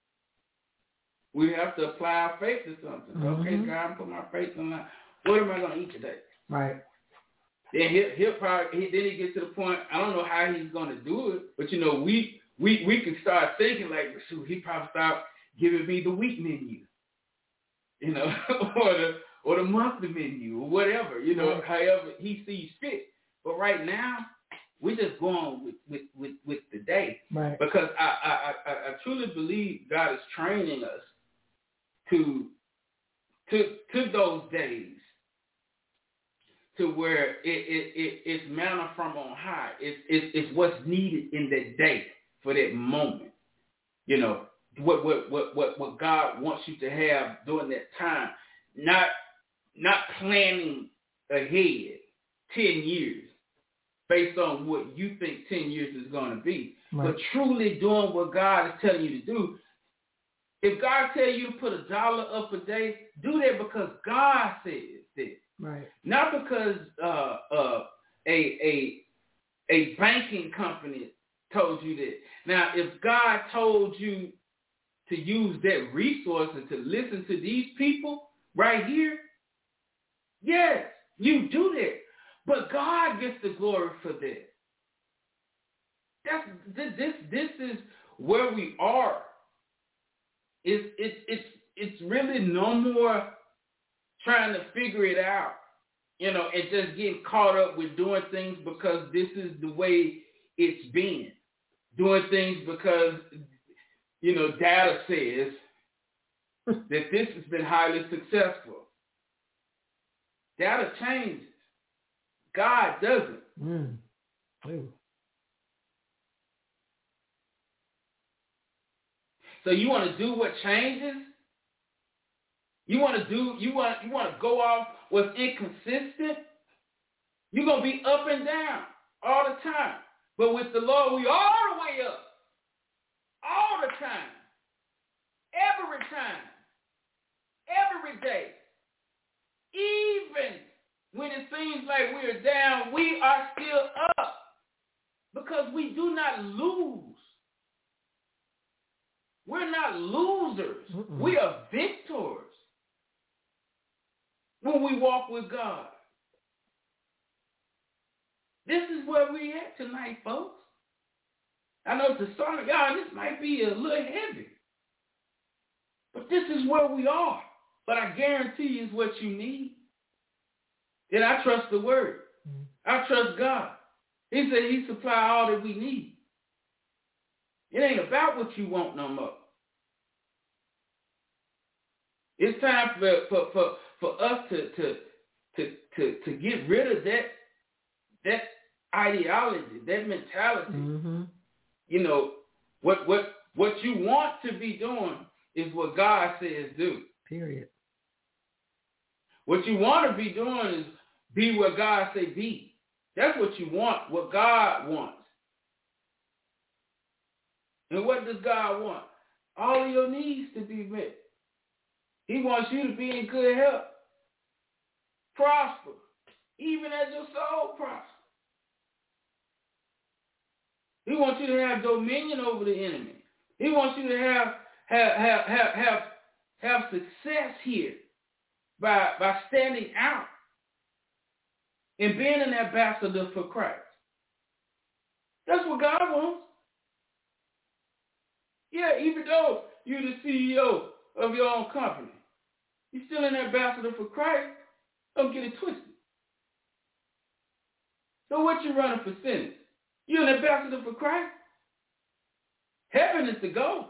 we have to apply our faith to something. Mm-hmm. Okay, God, put my faith on the line. What am I going to eat today? Right. Then he'll probably he gets to the point, I don't know how he's going to do it, but we can start thinking like, shoot, he probably start giving me the week menu, or the monthly menu or whatever, right. However he sees fit. But right now, we're just going with the day, right? Because I truly believe God is training us to those days, to where it's manna from on high. It's what's needed in that day for that moment. What God wants you to have during that time. Not planning ahead 10 years based on what you think 10 years is going to be, right. But truly doing what God is telling you to do. If God tells you to put $1 up a day, do that because God says that. Right. Not because a banking company told you that. Now, if God told you to use that resource and to listen to these people right here, yes, you do that. But God gets the glory for that. This is where we are. It's really no more trying to figure it out, and just getting caught up with doing things because this is the way it's been. Doing things because, data says that this has been highly successful. Data changes. God doesn't. So you want to do what changes? You want to go off what's inconsistent? You're going to be up and down all the time. But with the Lord, we all the way up. All the time. Every time. Every day. Even when it seems like we're down, we are still up. Because we do not lose. We're not losers. Mm-mm. We are victors when we walk with God. This is where we're at tonight, folks. I know to some of y'all, this might be a little heavy. But this is where we are. But I guarantee you it's what you need. And I trust the Word. Mm-hmm. I trust God. He said he supply all that we need. It ain't about what you want no more. It's time for us to get rid of that ideology, that mentality. Mm-hmm. What you want to be doing is what God says do. Period. What you want to be doing is be what God say be. That's what you want, what God wants. And what does God want? All of your needs to be met. He wants you to be in good health, prosper, even as your soul prospers. He wants you to have dominion over the enemy. He wants you to have success here by standing out and being an ambassador for Christ. That's what God wants. Yeah, even though you're the CEO of your own company, you're still an ambassador for Christ. Don't get it twisted. So what you running for Senate? You're an ambassador for Christ. Heaven is the goal.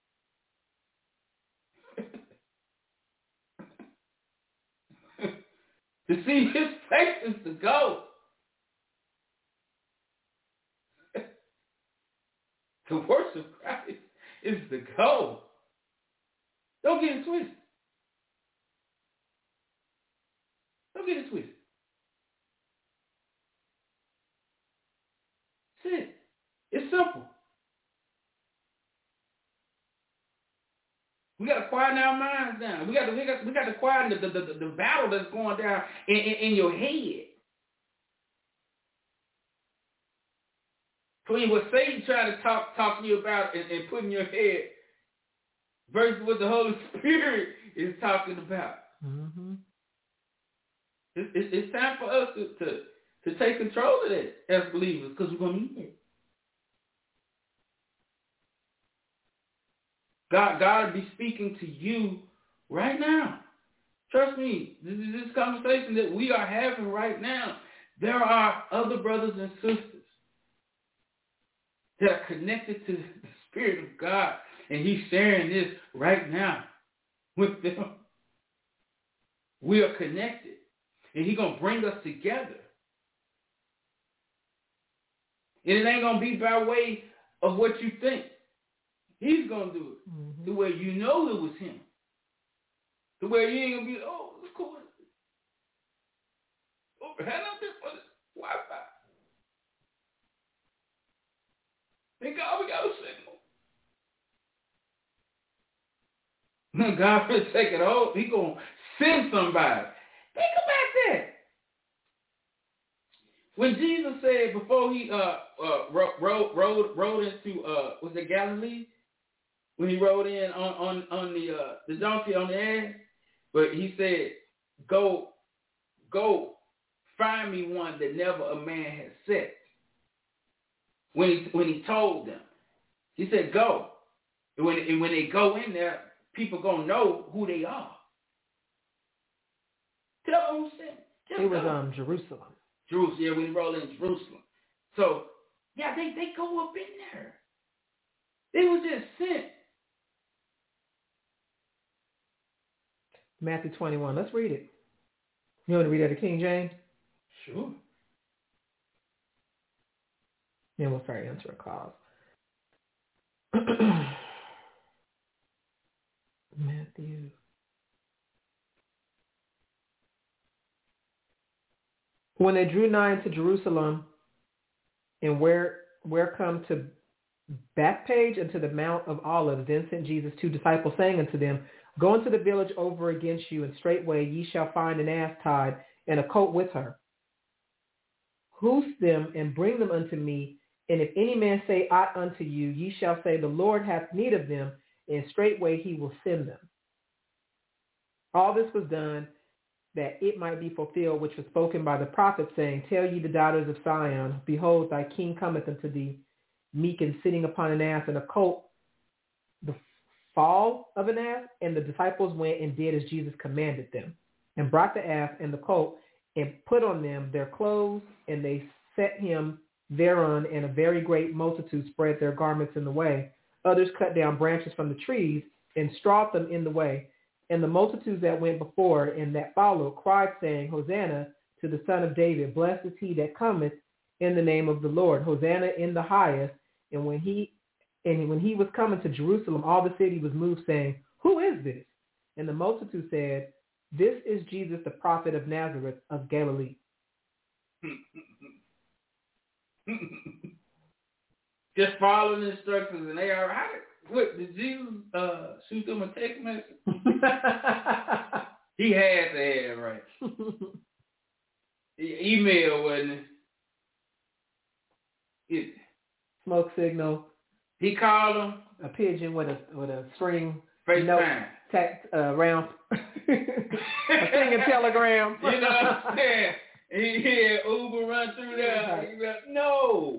To see his face is the goal. To worship Christ is the goal. Don't get it twisted. Don't get it twisted. We got to quieten our minds down. We got to quieten the battle that's going down in your head. Between what Satan trying to talk to you about and put in your head versus what the Holy Spirit is talking about. Mm-hmm. It's time for us to take control of that as believers, because we're going to need it. God will be speaking to you right now. Trust me, this conversation that we are having right now, there are other brothers and sisters that are connected to the Spirit of God, and he's sharing this right now with them. We are connected, and he's going to bring us together. And it ain't going to be by way of what you think. He's going to do it to where you know it was him. To where you ain't going to be, oh, it's cool. Oh, hand up this for this Wi-Fi. Thank God we got a signal. God will take it over. He's going to send somebody. Think about that. When Jesus said before he rode into was it Galilee? When he rode in on the donkey on the ass, but he said, "Go, find me one that never a man has set." When he told them, he said, "Go," and when they go in there, people gonna know who they are. Tell them who sent. It was Jerusalem. Jerusalem, yeah, when he rolled in Jerusalem. So yeah, they go up in there. They was just sent. Matthew 21. Let's read it. You want to read that to King James? Sure. Then we'll start answering calls. Matthew. When they drew nigh to Jerusalem, and where come to Bethpage and to the Mount of Olives, then sent Jesus 2 disciples, saying unto them, Go into the village over against you, and straightway ye shall find an ass tied, and a colt with her. Loose them, and bring them unto me. And if any man say aught unto you, ye shall say, The Lord hath need of them, and straightway he will send them. All this was done, that it might be fulfilled, which was spoken by the prophet, saying, Tell ye the daughters of Zion, Behold, thy king cometh unto thee, meek and sitting upon an ass and a colt, the fall of an ass. And the disciples went and did as Jesus commanded them, and brought the ass and the colt, and put on them their clothes, and they set him thereon, and a very great multitude spread their garments in the way. Others cut down branches from the trees, and strawed them in the way. And the multitudes that went before and that followed cried, saying, Hosanna to the Son of David. Blessed is he that cometh in the name of the Lord. Hosanna in the highest. And when he was coming to Jerusalem, all the city was moved, saying, Who is this? And the multitude said, This is Jesus, the prophet of Nazareth of Galilee. Just following the instructions, and they are right. What, did Jesus shoot them a text message? He had to have right. Email, wasn't it? Smoke signal. He called them. A pigeon with a string. FaceTime. Around. A singing telegram. You know what I'm saying? He had Uber run through there. No.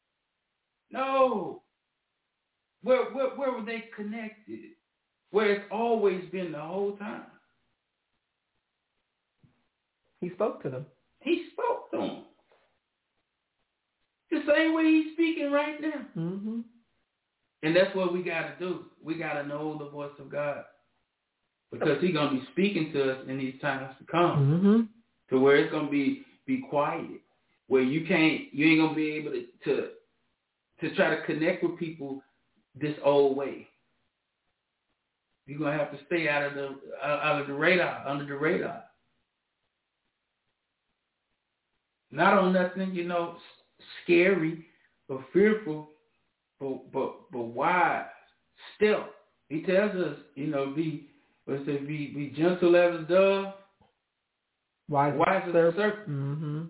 Where were they connected? Where it's always been the whole time. He spoke to them. He spoke to them. The same way he's speaking right now. Mm-hmm. And that's what we got to do. We got to know the voice of God. Because he's going to be speaking to us in these times to come. Mm-hmm. To where it's going to be quiet. Where you ain't going to be able to try to connect with people this old way. You're going to have to stay out of the radar, under the radar. Not on nothing, scary or fearful, but wise, stealth. He tells us, be gentle as a dove, wise as a serpent. Mm-hmm.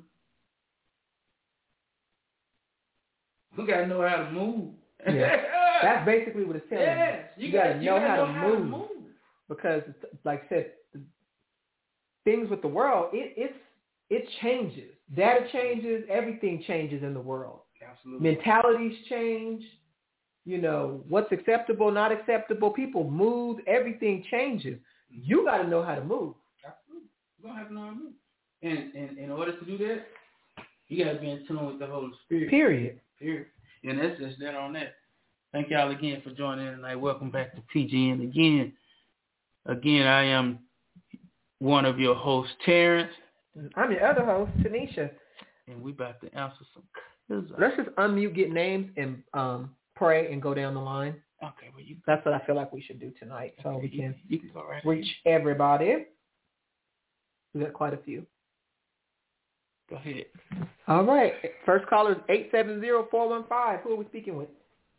We gotta know how to move. Yeah. That's basically what it's telling you. Yes, you gotta know how to move. Because, like I said, things with the world, it changes. Data changes. Everything changes in the world. Absolutely. Mentalities change. What's acceptable, not acceptable. People move. Everything changes. You got to know how to move. Absolutely. You don't have to know how to move. And in order to do that, you got to be in tune with the Holy Spirit. Period. And that's just that on that. Thank y'all again for joining in tonight. Welcome back to PGN again. Again, I am one of your hosts, Terrence. I'm your other host, Tanisha. And we about to answer some quizzes. Let's just unmute, get names, and pray and go down the line. Okay, that's what I feel like we should do tonight, so we can go right reach everybody. We got quite a few. Go ahead. All right. First caller is 870-415. Who are we speaking with?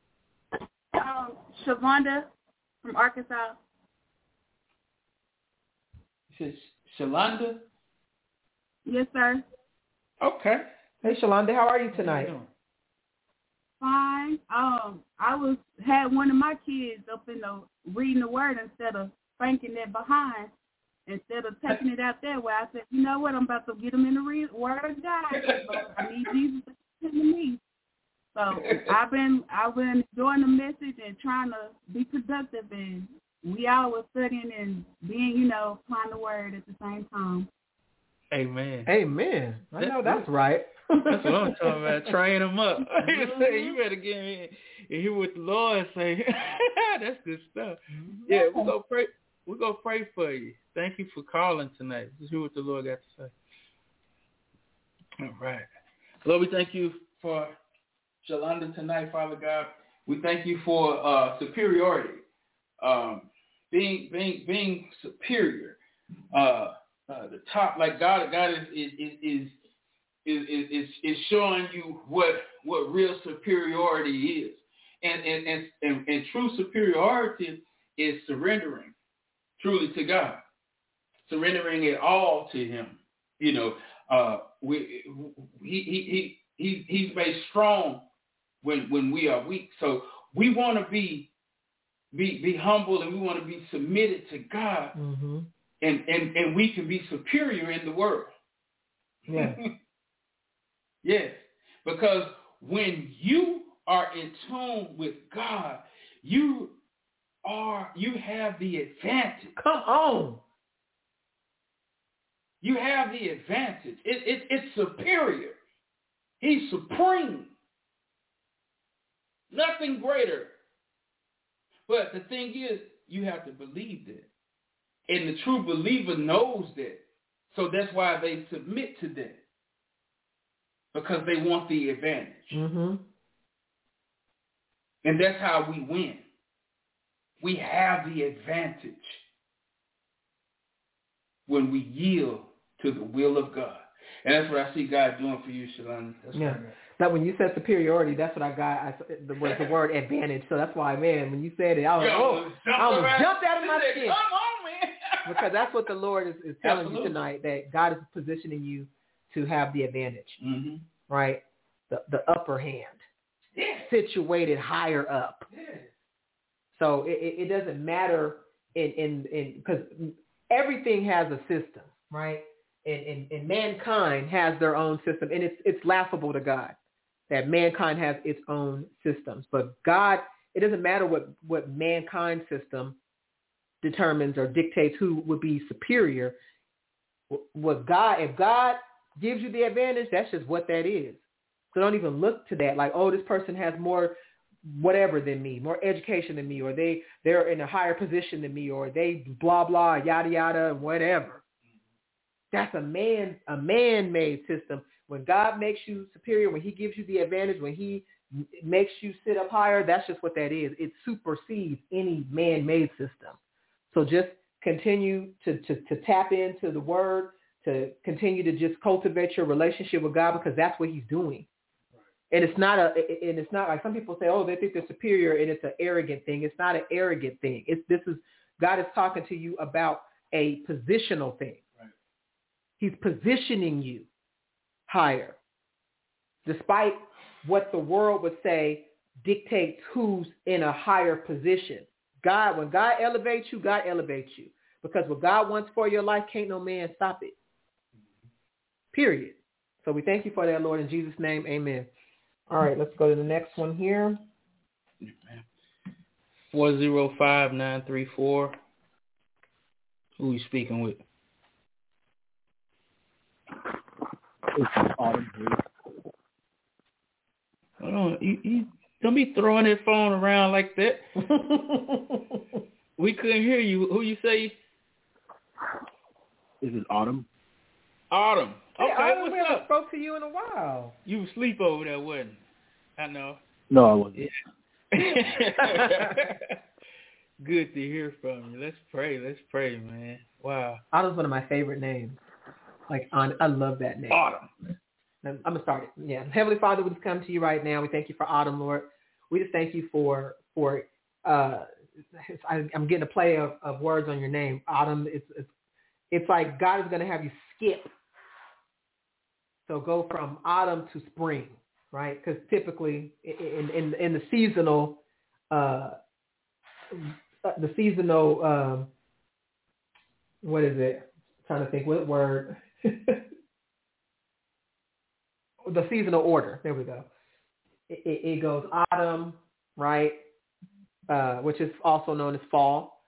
Shavonda from Arkansas. Shalonda? Yes, sir. Okay. Hey, Shalonda, how are you tonight? Fine. I had one of my kids up in the reading the word instead of spanking it behind. Instead of taking it out that way, I said, you know what? I'm about to get them in the word of God. So I need Jesus to come to me. So I've been enjoying the message and trying to be productive, and we all were studying and being, applying the word at the same time. Amen. Amen. I know that's right. That's what I'm talking about. Train them up. You better get in and hear what the Lord say. That's good stuff. Yeah, we're gonna pray. We're gonna pray for you. Thank you for calling tonight. Just hear what the Lord got to say. All right. Lord, we thank you for Shalonda tonight, Father God. We thank you for superiority, being superior. The top, like God is showing you what real superiority is, and true superiority is surrendering truly to God, surrendering it all to Him. He's made strong when we are weak. So we want to be humble, and we want to be submitted to God. Mm-hmm. And we can be superior in the world. Yeah. Yes. Because when you are in tune with God, you have the advantage. Come on. You have the advantage. It's superior. He's supreme. Nothing greater. But the thing is, you have to believe that. And the true believer knows that. So that's why they submit to that. Because they want the advantage. Mm-hmm. And that's how we win. We have the advantage when we yield to the will of God. And that's what I see God doing for you, Shalonda. Yeah. That when you said superiority, that's what I got. The word advantage. So that's why, man, when you said it, I was jumped out of my skin. Come on, man. Because that's what the Lord is telling you tonight, that God is positioning you to have the advantage, mm-hmm. right? The upper hand, situated higher up. Yeah. So it doesn't matter because everything has a system, right? And mankind has their own system, and it's laughable to God that mankind has its own systems. But God, it doesn't matter what mankind's system determines or dictates who would be superior. If God gives you the advantage, that's just what that is. So don't even look to that like, oh, this person has more whatever than me, more education than me, or they're in a higher position than me, or they blah, blah, yada, yada, whatever. That's a man-made system. When God makes you superior, when he gives you the advantage, when he makes you sit up higher, that's just what that is. It supersedes any man-made system. So just continue to tap into the word, to continue to just cultivate your relationship with God, because that's what he's doing. And it's not like some people say, oh, they think they're superior and it's an arrogant thing. It's not an arrogant thing. God is talking to you about a positional thing. Right. He's positioning you higher. Despite what the world would say dictates who's in a higher position. When God elevates you, God elevates you. Because what God wants for your life, can't no man stop it. Period. So we thank you for that, Lord, in Jesus' name. Amen. All right, let's go to the next one here. 405934. Who you speaking with? Autumn. Hold on. You don't be throwing that phone around like that. We couldn't hear you. Who you say? This is Autumn. Autumn. Okay, hey, Autumn, what's we up? haven't spoke to you in a while. You was asleep over there, wasn't you? I know. No, I wasn't. Good to hear from you. Let's pray, man. Wow. Autumn's one of my favorite names. I love that name. Autumn. I'm going to start it. Yeah. Heavenly Father, we just come to you right now. We thank you for Autumn, Lord. We just thank you for I'm getting a play of words on your name. Autumn, it's like God is going to have you skip. So go from autumn to spring, right? Because typically in the seasonal, what is it? I'm trying to think what word. The seasonal order. There we go. It goes autumn, right? Which is also known as fall,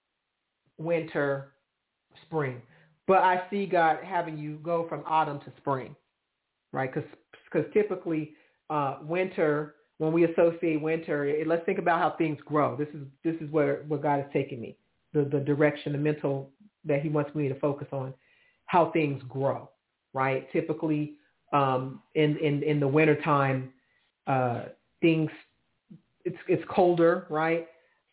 winter, spring. But I see God having you go from autumn to spring, right? Because typically winter, when we associate winter, let's think about how things grow. This is where God is taking me, the direction, the mental that he wants me to focus on, how things grow, right? Typically in the wintertime, things, it's colder, right?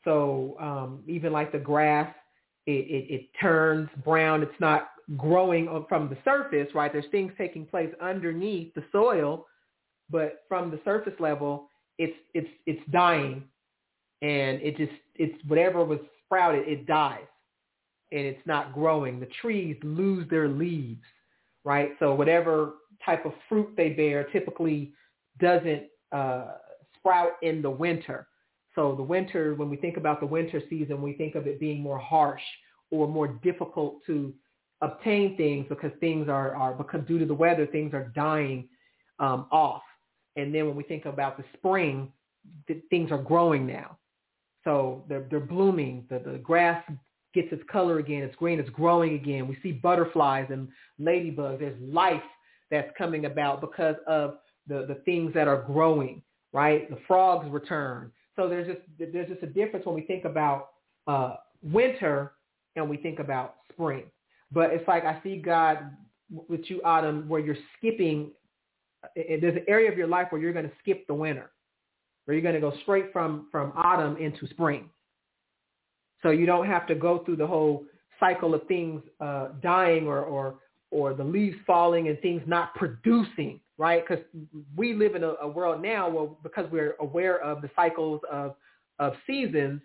So even like the grass, it turns brown. It's not growing from the surface, right? There's things taking place underneath the soil, but from the surface level, it's dying, and it's whatever was sprouted, it dies, and it's not growing. The trees lose their leaves, right? So whatever type of fruit they bear typically doesn't sprout in the winter. So the winter, when we think about the winter season, we think of it being more harsh or more difficult to obtain things because things are because due to the weather, things are dying off. And then when we think about the spring, things are growing now. So they're blooming. The grass gets its color again. It's green. It's growing again. We see butterflies and ladybugs. There's life that's coming about because of the things that are growing, right? The frogs return. So there's just a difference when we think about winter and we think about spring. But it's like I see God with you, Autumn, where you're skipping. There's an area of your life where you're going to skip the winter, where you're going to go straight from autumn into spring. So you don't have to go through the whole cycle of things dying or the leaves falling and things not producing, right? Because we live in a world now where, because we're aware of the cycles of seasons,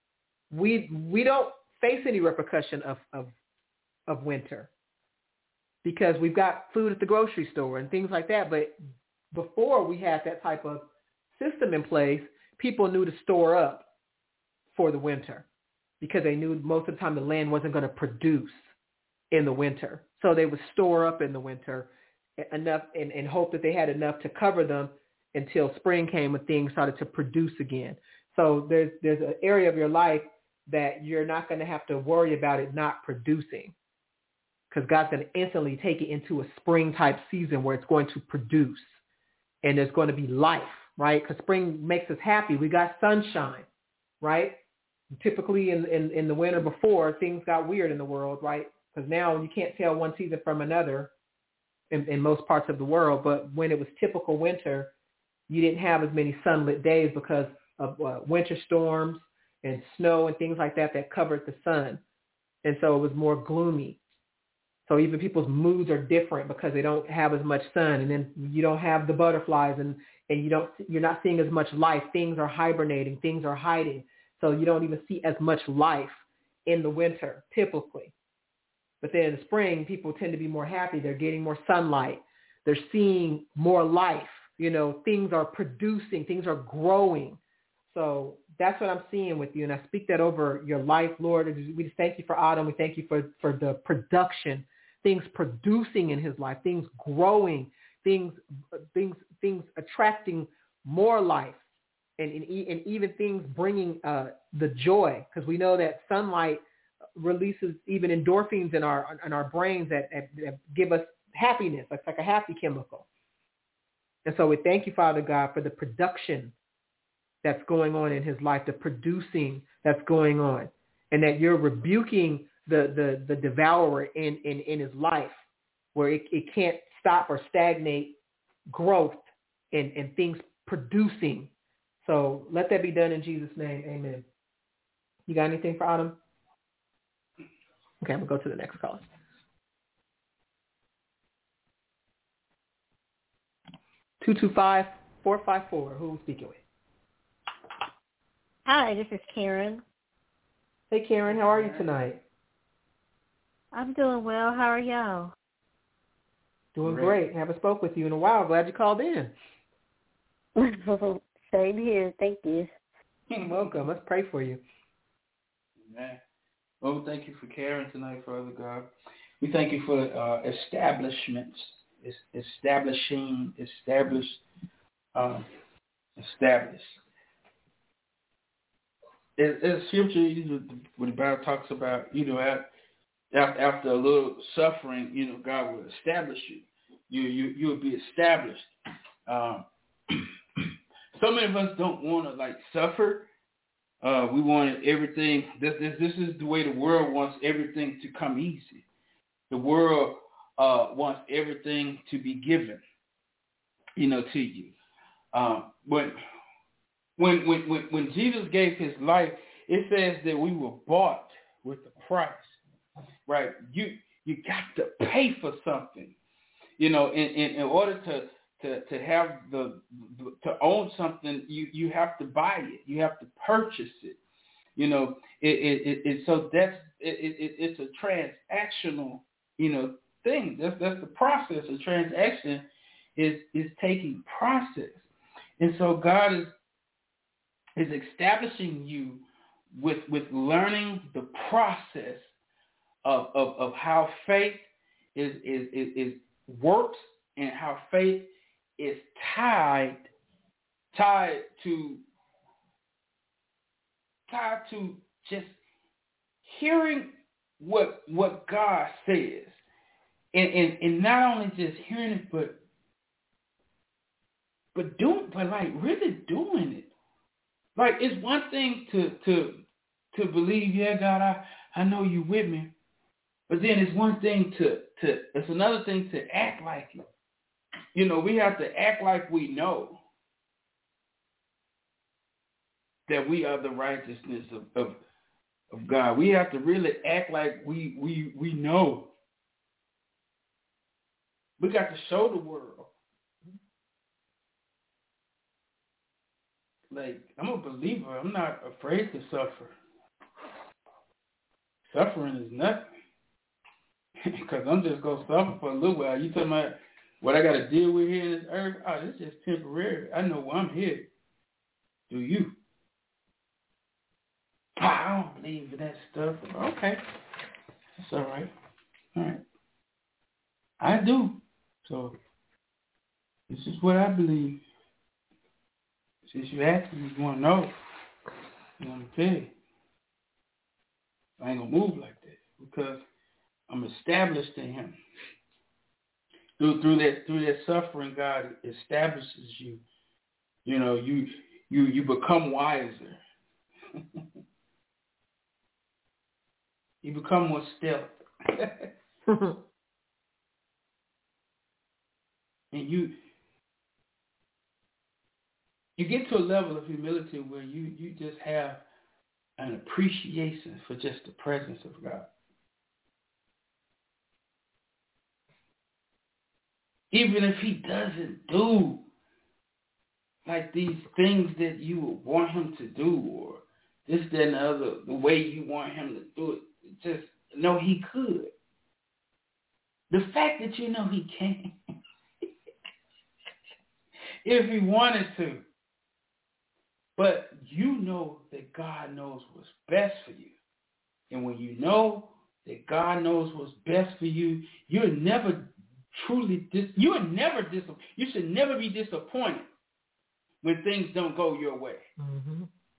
we don't face any repercussion of winter because we've got food at the grocery store and things like that. But before we had that type of system in place, people knew to store up for the winter because they knew most of the time the land wasn't going to produce in the winter. So they would store up in the winter enough and hope that they had enough to cover them until spring came and things started to produce again. So there's an area of your life that you're not going to have to worry about it not producing because God's going to instantly take it into a spring type season where it's going to produce and there's going to be life, right? Because spring makes us happy. We got sunshine, right? Typically in the winter before, things got weird in the world, right? Because now you can't tell one season from another in most parts of the world. But when it was typical winter, you didn't have as many sunlit days because of winter storms and snow and things like that covered the sun. And so it was more gloomy. So even people's moods are different because they don't have as much sun, and then you don't have the butterflies, and you're not seeing as much life. Things are hibernating, things are hiding. So you don't even see as much life in the winter typically. But then in the spring, people tend to be more happy. They're getting more sunlight. They're seeing more life. Things are producing, things are growing. So that's what I'm seeing with you. And I speak that over your life, Lord. We just thank you for Autumn. We thank you for the production, things producing in his life, things growing, things attracting more life, and even things bringing the joy, because we know that sunlight releases even endorphins in our brains that give us happiness. It's like a happy chemical. And so we thank you, Father God, for the production that's going on in his life, the producing that's going on, and that you're rebuking the devourer in his life, where it can't stop or stagnate growth and things producing. So let that be done in Jesus' name. Amen. You got anything for Autumn? Okay, we'll go to the next caller. Two 225-454. Who are we speaking with? Hi, this is Karen. Hey, Karen, how are you tonight? I'm doing well. How are y'all? Doing great. Haven't spoke with you in a while. Glad you called in. Same here. Thank you. You're welcome. Let's pray for you. Amen. Well, we thank you for Karen tonight, Father God. We thank you for establishments, established. As scripture, when the Bible talks about, after a little suffering, God will establish you. You will be established. So many of us don't want to suffer. We want everything. This is the way the world wants everything to come easy. The world wants everything to be given, to you. When Jesus gave his life, it says that we were bought with a price, right? You got to pay for something, in order to have to own something, you have to buy it, you have to purchase it, so it's a transactional, thing. That's the process. A transaction is taking process, and so God is establishing you with learning the process of how faith is works, and how faith is tied to just hearing what God says, and not only just hearing it, but really doing it. It's one thing to believe, yeah, God, I know you with me, but then it's one thing it's another thing to act like it. We have to act like we know that we are the righteousness of God. We have to really act like we know. We got to show the world. I'm a believer. I'm not afraid to suffer. Suffering is nothing. Because I'm just going to suffer for a little while. You talking about what I got to deal with here in this earth? Oh, this is just temporary. I know why I'm here. Do you? I don't believe in that stuff. Okay. That's all right. All right. I do. So this is what I believe. Since you asked me, you want to know, I'm going to tell you. I ain't going to move like that because I'm established in him. Through that suffering, God establishes you. You become wiser. You become more stealth. And you get to a level of humility where you just have an appreciation for just the presence of God. Even if he doesn't do like these things that you would want him to do, or this, that, and the other, the way you want him to do it, just know he could. The fact that you know he can, if he wanted to. But you know that God knows what's best for you. And when you know that God knows what's best for you, you're never truly, you should never be disappointed when things don't go your way. Mm-hmm.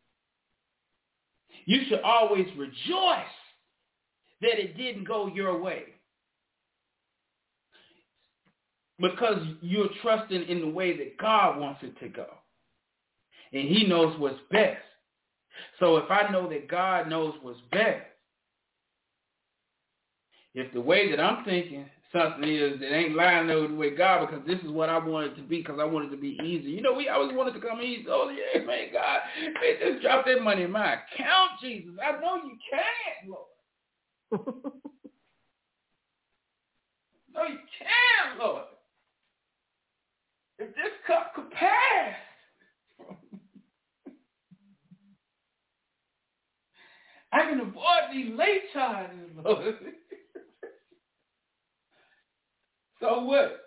You should always rejoice that it didn't go your way, because you're trusting in the way that God wants it to go. And he knows what's best. So if I know that God knows what's best, if the way that I'm thinking something is that ain't lining up with the way God, because this is what I want it to be, because I want it to be easy. You know, we always want it to come easy. Oh, yeah, man, God, man, just drop that money in my account, Jesus. I know you can, Lord. No, you can, Lord. If this cup could pass. I can avoid these late charges, Lord. So what?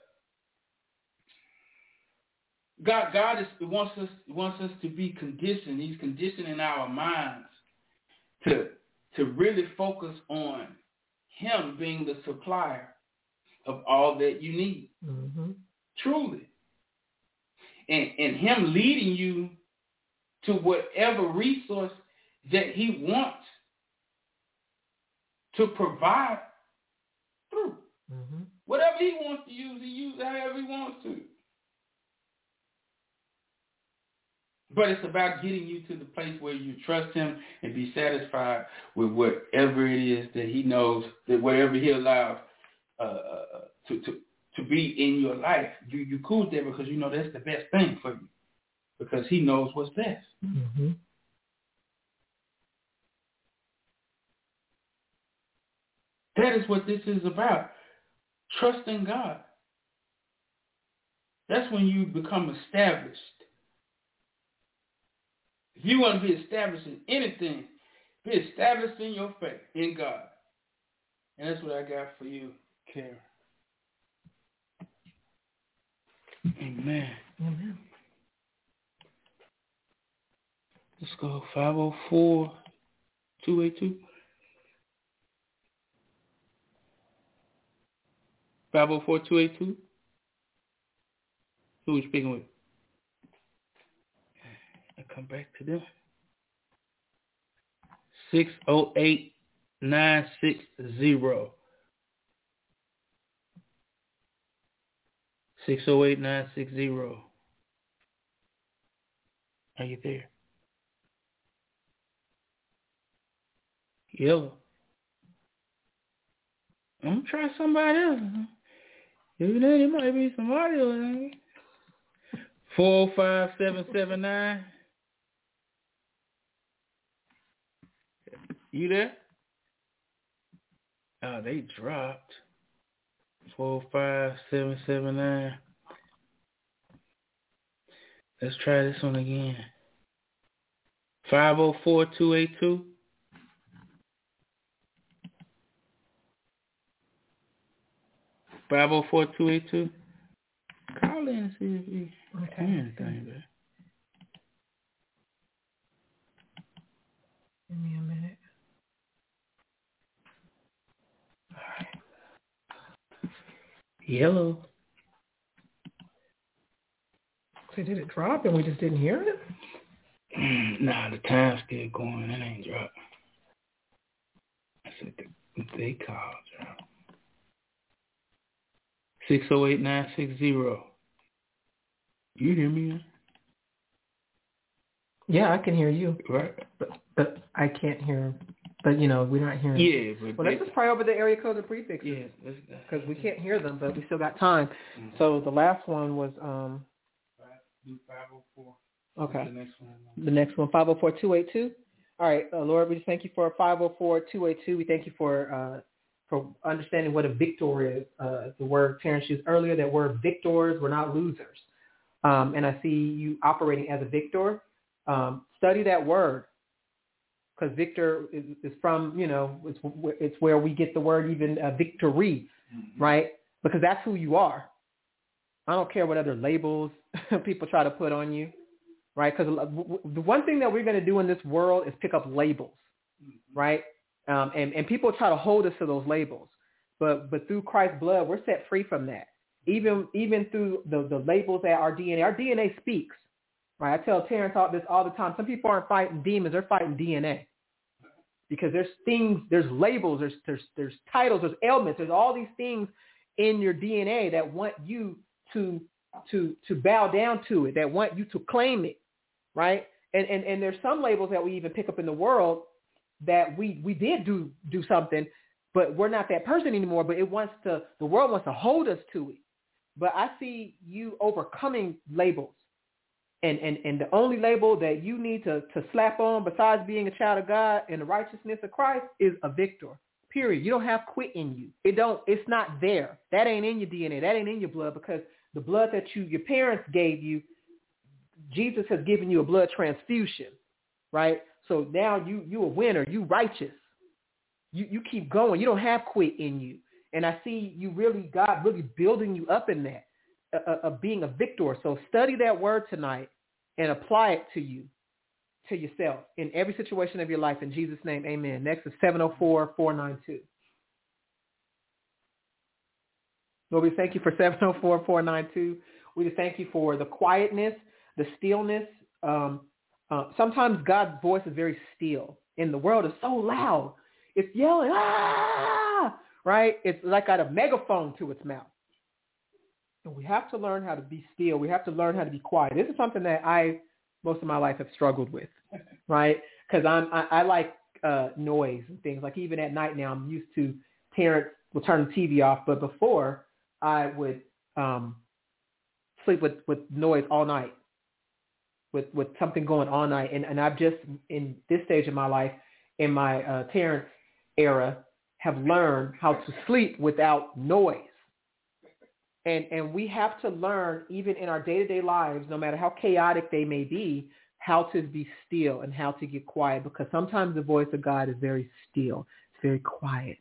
God wants us to be conditioned. He's conditioning our minds to really focus on him being the supplier of all that you need. Mm-hmm. Truly. And him leading you to whatever resource that he wants to provide through. Mm-hmm. Whatever he wants to use, he uses however he wants to. But it's about getting you to the place where you trust him and be satisfied with whatever it is that he knows, that whatever he allows to be in your life. You cool with that because you know that's the best thing for you, because he knows what's best. Mm-hmm. That is what this is about. Trusting God. That's when you become established. If you want to be established in anything, be established in your faith in God. And that's what I got for you, Karen. Amen. Amen. Let's go 504-282. 504-282. Who are you speaking with? I come back to them. 608-960. 608-960. Are you there? Yellow. I'm going to try somebody else. Maybe there might be some audio in 45779. You there? Oh, they dropped. 45779. Let's try this one again. 504-282. Call in and see if you hear anything, man. Give me a minute. All right. Yellow. So did it drop and we just didn't hear it? Nah, the time's still going. It ain't dropped. I said they called, drop. 608-960. You hear me, man? Yeah, I can hear you. Right. But I can't hear. But, you know, we're not hearing. Yeah, but... Well, let's just pray over the area code and prefixes. Yeah. Because we can't hear them, but we still got time. Mm-hmm. So the last one was... 504. Okay. The next one. 504-282. All right, Lord, we just thank you for 504-282. We thank you for for understanding what a victor is. The word Terrence used earlier, that we're victors, we're not losers. And I see you operating as a victor. Study that word, because victor is from, it's where we get the word even victory, right? Because that's who you are. I don't care what other labels people try to put on you, right? Because the one thing that we're going to do in this world is pick up labels, right? And people try to hold us to those labels. But through Christ's blood, we're set free from that. Even through the labels that our DNA speaks, right? I tell Terrence this all the time. Some people aren't fighting demons, they're fighting DNA. Because there's things, there's labels, there's titles, there's ailments, there's all these things in your DNA that want you to bow down to it, that want you to claim it, right? And there's some labels that we even pick up in the world that we did do something, but we're not that person anymore, but the world wants to hold us to it. But I see you overcoming labels. And the only label that you need to slap on besides being a child of God and the righteousness of Christ is a victor. Period. You don't have quit in you. It's not there. That ain't in your DNA. That ain't in your blood, because the blood that your parents gave you, Jesus has given you a blood transfusion, right? So now you a winner. You righteous. You keep going. You don't have quit in you. And I see God really building you up in that, of being a victor. So study that word tonight and apply it to yourself in every situation of your life. In Jesus' name, amen. Next is 704-492. Lord, we thank you for 704-492. We just thank you for the quietness, the stillness. Sometimes God's voice is very still, and the world is so loud. It's yelling, right? It's like got a megaphone to its mouth. And we have to learn how to be still. We have to learn how to be quiet. This is something that most of my life have struggled with, right? Because I like noise and things. Like even at night now, I'm used to Terrence will turn the TV off, but before I would sleep with noise all night, with something going all night. And I've just, in this stage of my life, in my Terrence era, have learned how to sleep without noise. And we have to learn, even in our day-to-day lives, no matter how chaotic they may be, how to be still and how to get quiet, because sometimes the voice of God is very still. It's very quiet.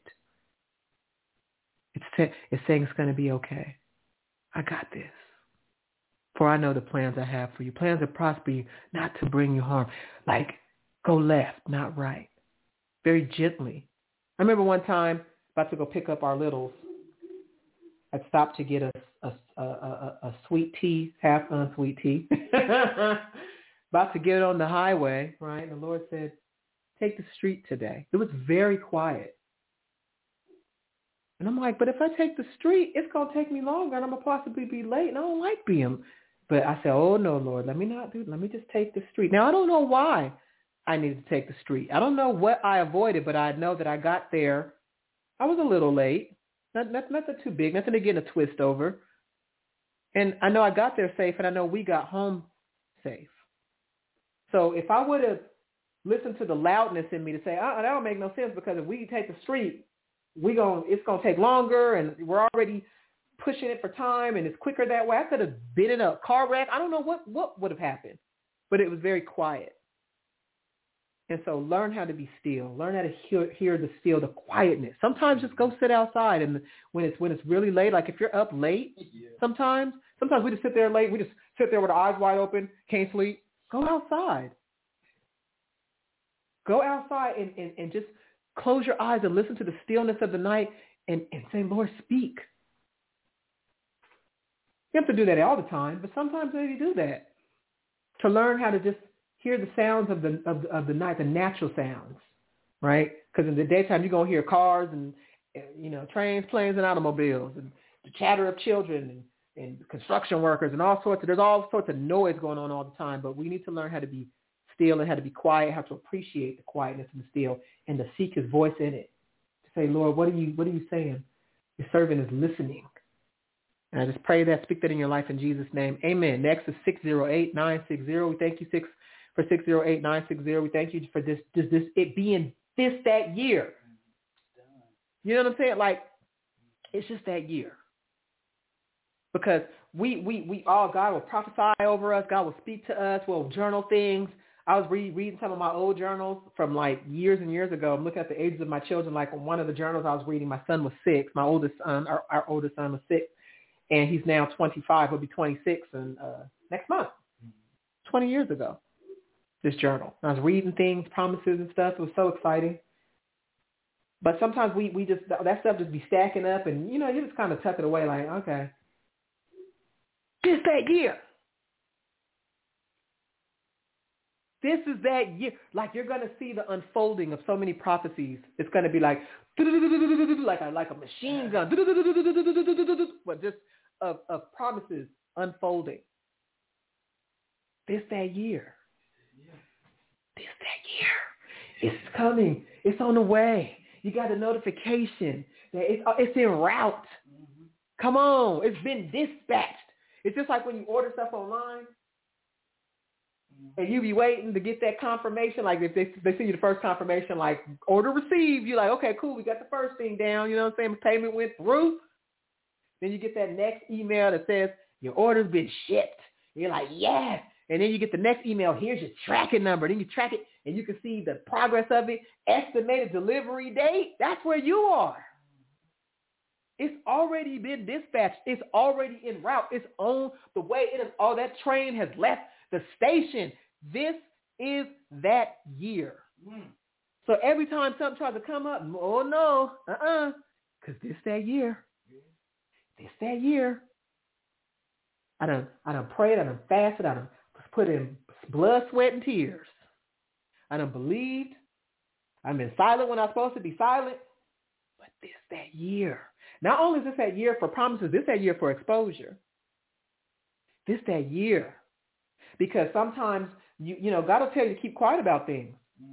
It's saying it's going to be okay. I got this. For I know the plans I have for you. Plans to prosper you, not to bring you harm. Like, go left, not right. Very gently. I remember one time, about to go pick up our littles, I'd stopped to get a sweet tea, half unsweet tea. About to get on the highway, right? And the Lord said, take the street today. It was very quiet. And I'm like, but if I take the street, it's going to take me longer and I'm going to possibly be late. And I don't like being. But I said, oh, no, Lord, let me just take the street. Now, I don't know why I needed to take the street. I don't know what I avoided, but I know that I got there. I was a little late. Nothing too big, nothing to get in a twist over. And I know I got there safe, and I know we got home safe. So if I would have listened to the loudness in me to say, that don't make no sense, because if we take the street, it's going to take longer, and we're already pushing it for time, and it's quicker that way. I could have been in a car wreck. I don't know what would have happened, but it was very quiet. And so learn how to be still. Learn how to hear the still, the quietness. Sometimes just go sit outside, and when it's really late, like if you're up late, sometimes we just sit there late. We just sit there with our eyes wide open, can't sleep. Go outside. Go outside and just close your eyes and listen to the stillness of the night and say, Lord, speak. You have to do that all the time, but sometimes you do that to learn how to just hear the sounds of the night, the natural sounds, right? Because in the daytime, you're going to hear cars and trains, planes, and automobiles, and the chatter of children and construction workers and there's all sorts of noise going on all the time. But we need to learn how to be still and how to be quiet, how to appreciate the quietness and the still, and to seek his voice in it. To say, Lord, what are you saying? Your servant is listening. And I just pray that, speak that in your life in Jesus' name. Amen. Next is 608-960. We thank you, for 608-960. We thank you for this it being that year. You know what I'm saying? Like, it's just that year. Because we all, God will prophesy over us. God will speak to us. We'll journal things. I was reading some of my old journals from like years and years ago. I'm looking at the ages of my children. Like on one of the journals I was reading, my son was 6. My oldest son, our oldest son was 6. And he's now 25. He'll be 26 next month. 20 years ago, this journal. I was reading things, promises and stuff. It was so exciting. But sometimes we just, that stuff just be stacking up and, you know, you just kind of tuck it away like, okay. Just that year. This is that year. Like you're going to see the unfolding of so many prophecies. It's going to be like a machine gun. But just of promises unfolding. This that year. This that year. It's coming. It's on the way. You got a notification that it's en route. Come on. It's been dispatched. It's just like when you order stuff online and you be waiting to get that confirmation. Like if they send you the first confirmation, like order received, you're like, okay, cool. We got the first thing down. You know what I'm saying? Payment went through. Then you get that next email that says your order's been shipped. You're like, yes. And then you get the next email. Here's your tracking number. Then you track it and you can see the progress of it. Estimated delivery date. That's where you are. It's already been dispatched. It's already en route. It's on the way. That train has left the station. This is that year. So every time something tries to come up, oh no, because this that year. This that year. I done prayed. I done fasted. I done put in blood, sweat, and tears. I done believed. I've been silent when I'm supposed to be silent. But this that year. Not only is this that year for promises, this that year for exposure. This that year. Because sometimes, you know, God will tell you to keep quiet about things.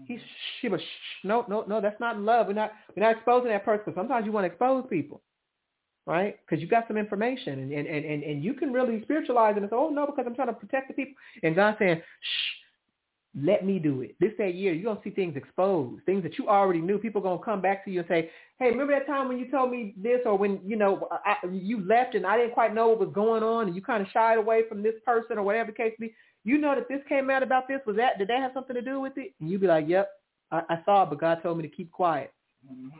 No, that's not in love. We're not exposing that person. Because sometimes you want to expose people, right? Because you got some information and you can really spiritualize it and say, oh, no, because I'm trying to protect the people. And God's saying, shh. Let me do it. This that year, you're going to see things exposed, things that you already knew. People are going to come back to you and say, hey, remember that time when you told me this, or when, you know, you left and I didn't quite know what was going on and you kind of shied away from this person or whatever the case be. You know that this came out about this. Did that have something to do with it? And you'd be like, yep, I saw it, but God told me to keep quiet. Mm-hmm.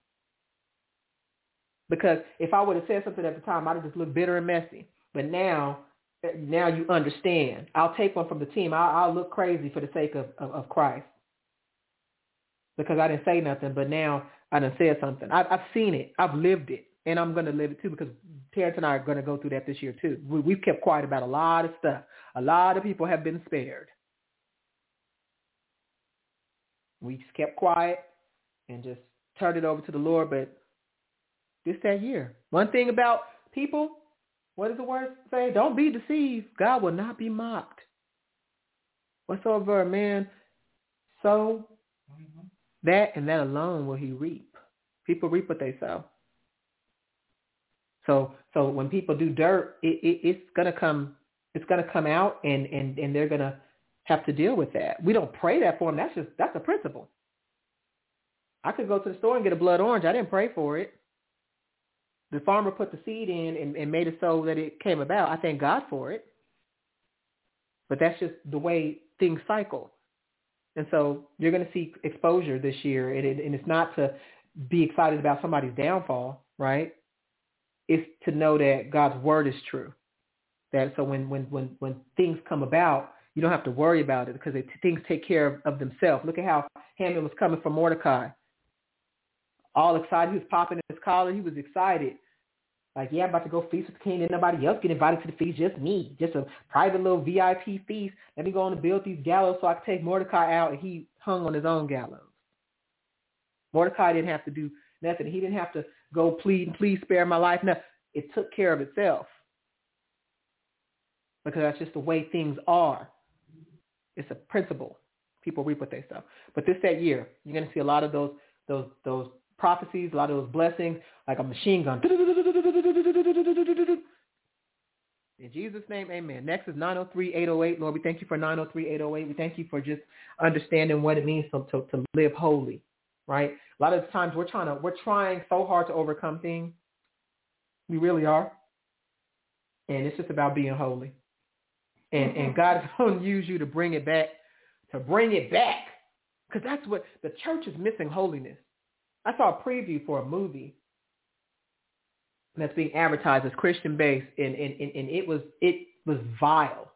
Because if I would have said something at the time, I'd have just looked bitter and messy. But now you understand. I'll take one from the team. I'll look crazy for the sake of Christ. Because I didn't say nothing, but now I done said something. I've seen it. I've lived it. And I'm going to live it too, because Terrence and I are going to go through that this year too. We've kept quiet about a lot of stuff. A lot of people have been spared. We just kept quiet and just turned it over to the Lord. But this that year. One thing about people, what does the word say? Don't be deceived. God will not be mocked. Whatsoever a man sow, that and that alone will he reap. People reap what they sow. So when people do dirt, it's gonna come out, and they're gonna have to deal with that. We don't pray that for them. That's a principle. I could go to the store and get a blood orange. I didn't pray for it. The farmer put the seed in and made it so that it came about. I thank God for it. But that's just the way things cycle. And so you're going to see exposure this year. And it's not to be excited about somebody's downfall, right? It's to know that God's word is true. That so when things come about, you don't have to worry about it because things take care of themselves. Look at how Haman was coming from Mordecai. All excited. He was popping his collar. He was excited. Like, yeah, I'm about to go feast with the king. And nobody else get invited to the feast. Just me. Just a private little VIP feast. Let me go on and build these gallows so I can take Mordecai out. And he hung on his own gallows. Mordecai didn't have to do nothing. He didn't have to go plead, spare my life. No, it took care of itself. Because that's just the way things are. It's a principle. People reap what they sow. But that year, you're going to see a lot of those prophecies, a lot of those blessings, like a machine gun. In Jesus' name, amen. Next is 903-808. Lord, we thank you for 903-808. We thank you for just understanding what it means to live holy, right? A lot of times we're trying so hard to overcome things. We really are. And it's just about being holy. And God is going to use you to bring it back. Because that's what the church is missing, holiness. I saw a preview for a movie that's being advertised as Christian-based, and it was vile.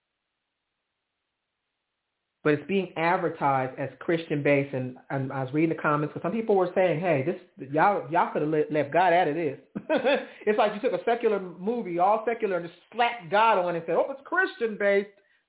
But it's being advertised as Christian-based, and I was reading the comments, because some people were saying, hey, y'all could have left God out of this. It's like you took a secular movie, all secular, and just slapped God on it and said, oh, it's Christian-based.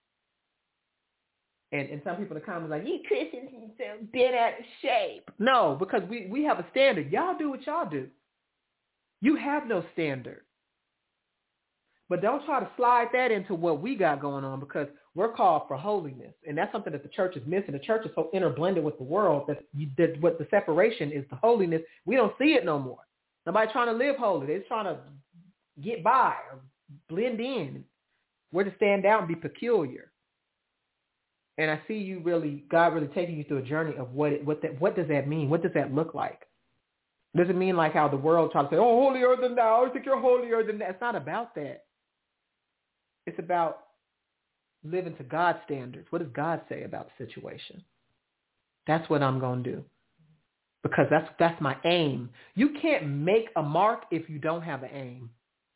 And some people in the comments are like, you Christians are bent out of shape. No, because we have a standard. Y'all do what y'all do. You have no standard. But don't try to slide that into what we got going on, because we're called for holiness. And that's something that the church is missing. The church is so interblended with the world that what the separation is, the holiness. We don't see it no more. Nobody trying to live holy. They're just trying to get by or blend in. We're to stand out and be peculiar. And I see God really taking you through a journey of what does that mean? What does that look like? Does it mean like how the world tries to say, oh, holier than thou, I think you're holier than that. It's not about that. It's about living to God's standards. What does God say about the situation? That's what I'm going to do. Because that's my aim. You can't make a mark if you don't have an aim.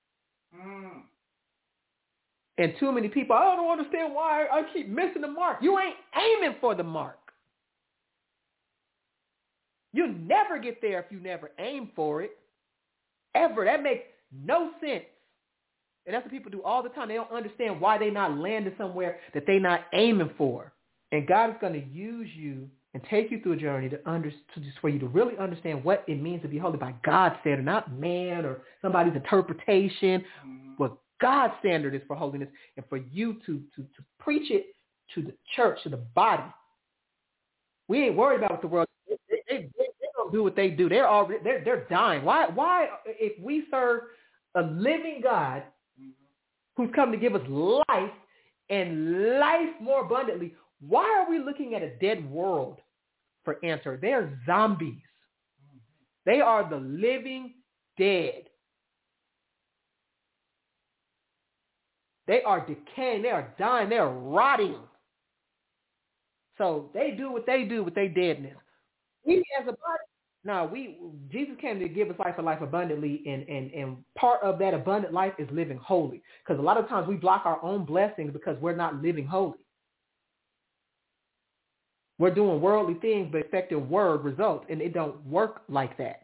And too many people, I don't understand why I keep missing the mark. You ain't aiming for the mark. You'll never get there if you never aim for it. Ever. That makes no sense. And that's what people do all the time. They don't understand why they're not landing somewhere that they're not aiming for. And God is going to use you and take you through a journey for you to really understand what it means to be holy by God's standard, not man or somebody's interpretation. What God's standard is for holiness, and for you to preach it to the church, to the body. We ain't worried about what the world. They don't do what they do. They're dying. Why? If we serve a living God who's come to give us life and life more abundantly, why are we looking at a dead world for answer? They are zombies. They are the living dead. They are decaying. They are dying. They are rotting. So they do what they do with their deadness. We as a body, Jesus came to give us life and life abundantly, and part of that abundant life is living holy. Because a lot of times we block our own blessings because we're not living holy. We're doing worldly things but expecting word results, and it don't work like that.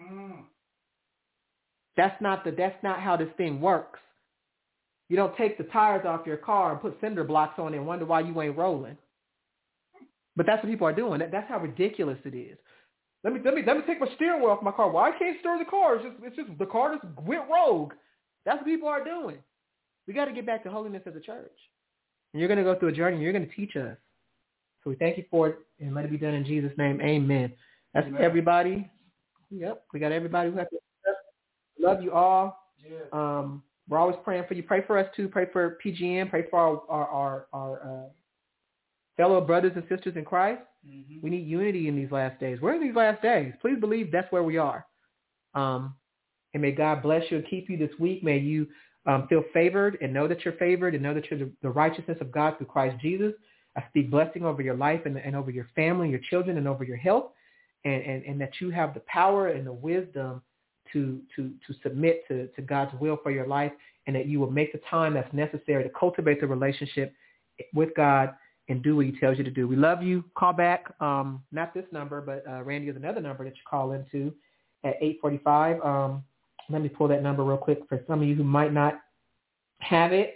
That's not how this thing works. You don't take the tires off your car and put cinder blocks on it and wonder why you ain't rolling. But that's what people are doing. That's how ridiculous it is. Let me take my steering wheel off my car. Well, I can't steer the car. It's just the car just went rogue. That's what people are doing. We got to get back to holiness as a church. And you're going to go through a journey, and you're going to teach us. So we thank you for it, and let it be done in Jesus' name. Amen. That's everybody. Yep, we got everybody who has to. Love you all. Yeah. We're always praying for you. Pray for us too. Pray for PGN. Pray for our fellow brothers and sisters in Christ. Mm-hmm. We need unity in these last days. We're in these last days. Please believe that's where we are. And may God bless you and keep you this week. May you feel favored and know that you're favored and know that you're the righteousness of God through Christ Jesus. I speak blessing over your life and over your family, your children, and over your health, and that you have the power and the wisdom to submit to God's will for your life, and that you will make the time that's necessary to cultivate the relationship with God and do what he tells you to do. We love you. Call back, not this number, but Randy is another number that you call into at 8:45. Let me pull that number real quick for some of you who might not have it.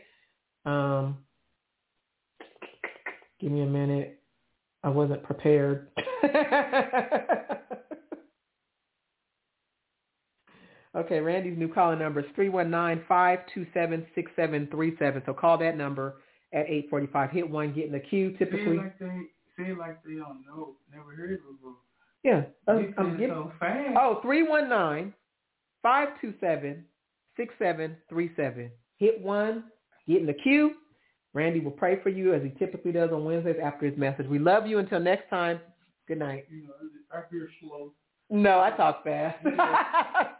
Give me a minute. I wasn't prepared. Okay, Randy's new calling number is 319-527-6737. So call that number at 8:45. Hit 1, get in the queue. Typically, say like they don't know. Never heard of it before. Yeah, I'm getting so fast. Oh, 319-527-6737. Hit 1, get in the queue. Randy will pray for you as he typically does on Wednesdays after his message. We love you. Until next time. Good night. I feel slow. No, I talk fast.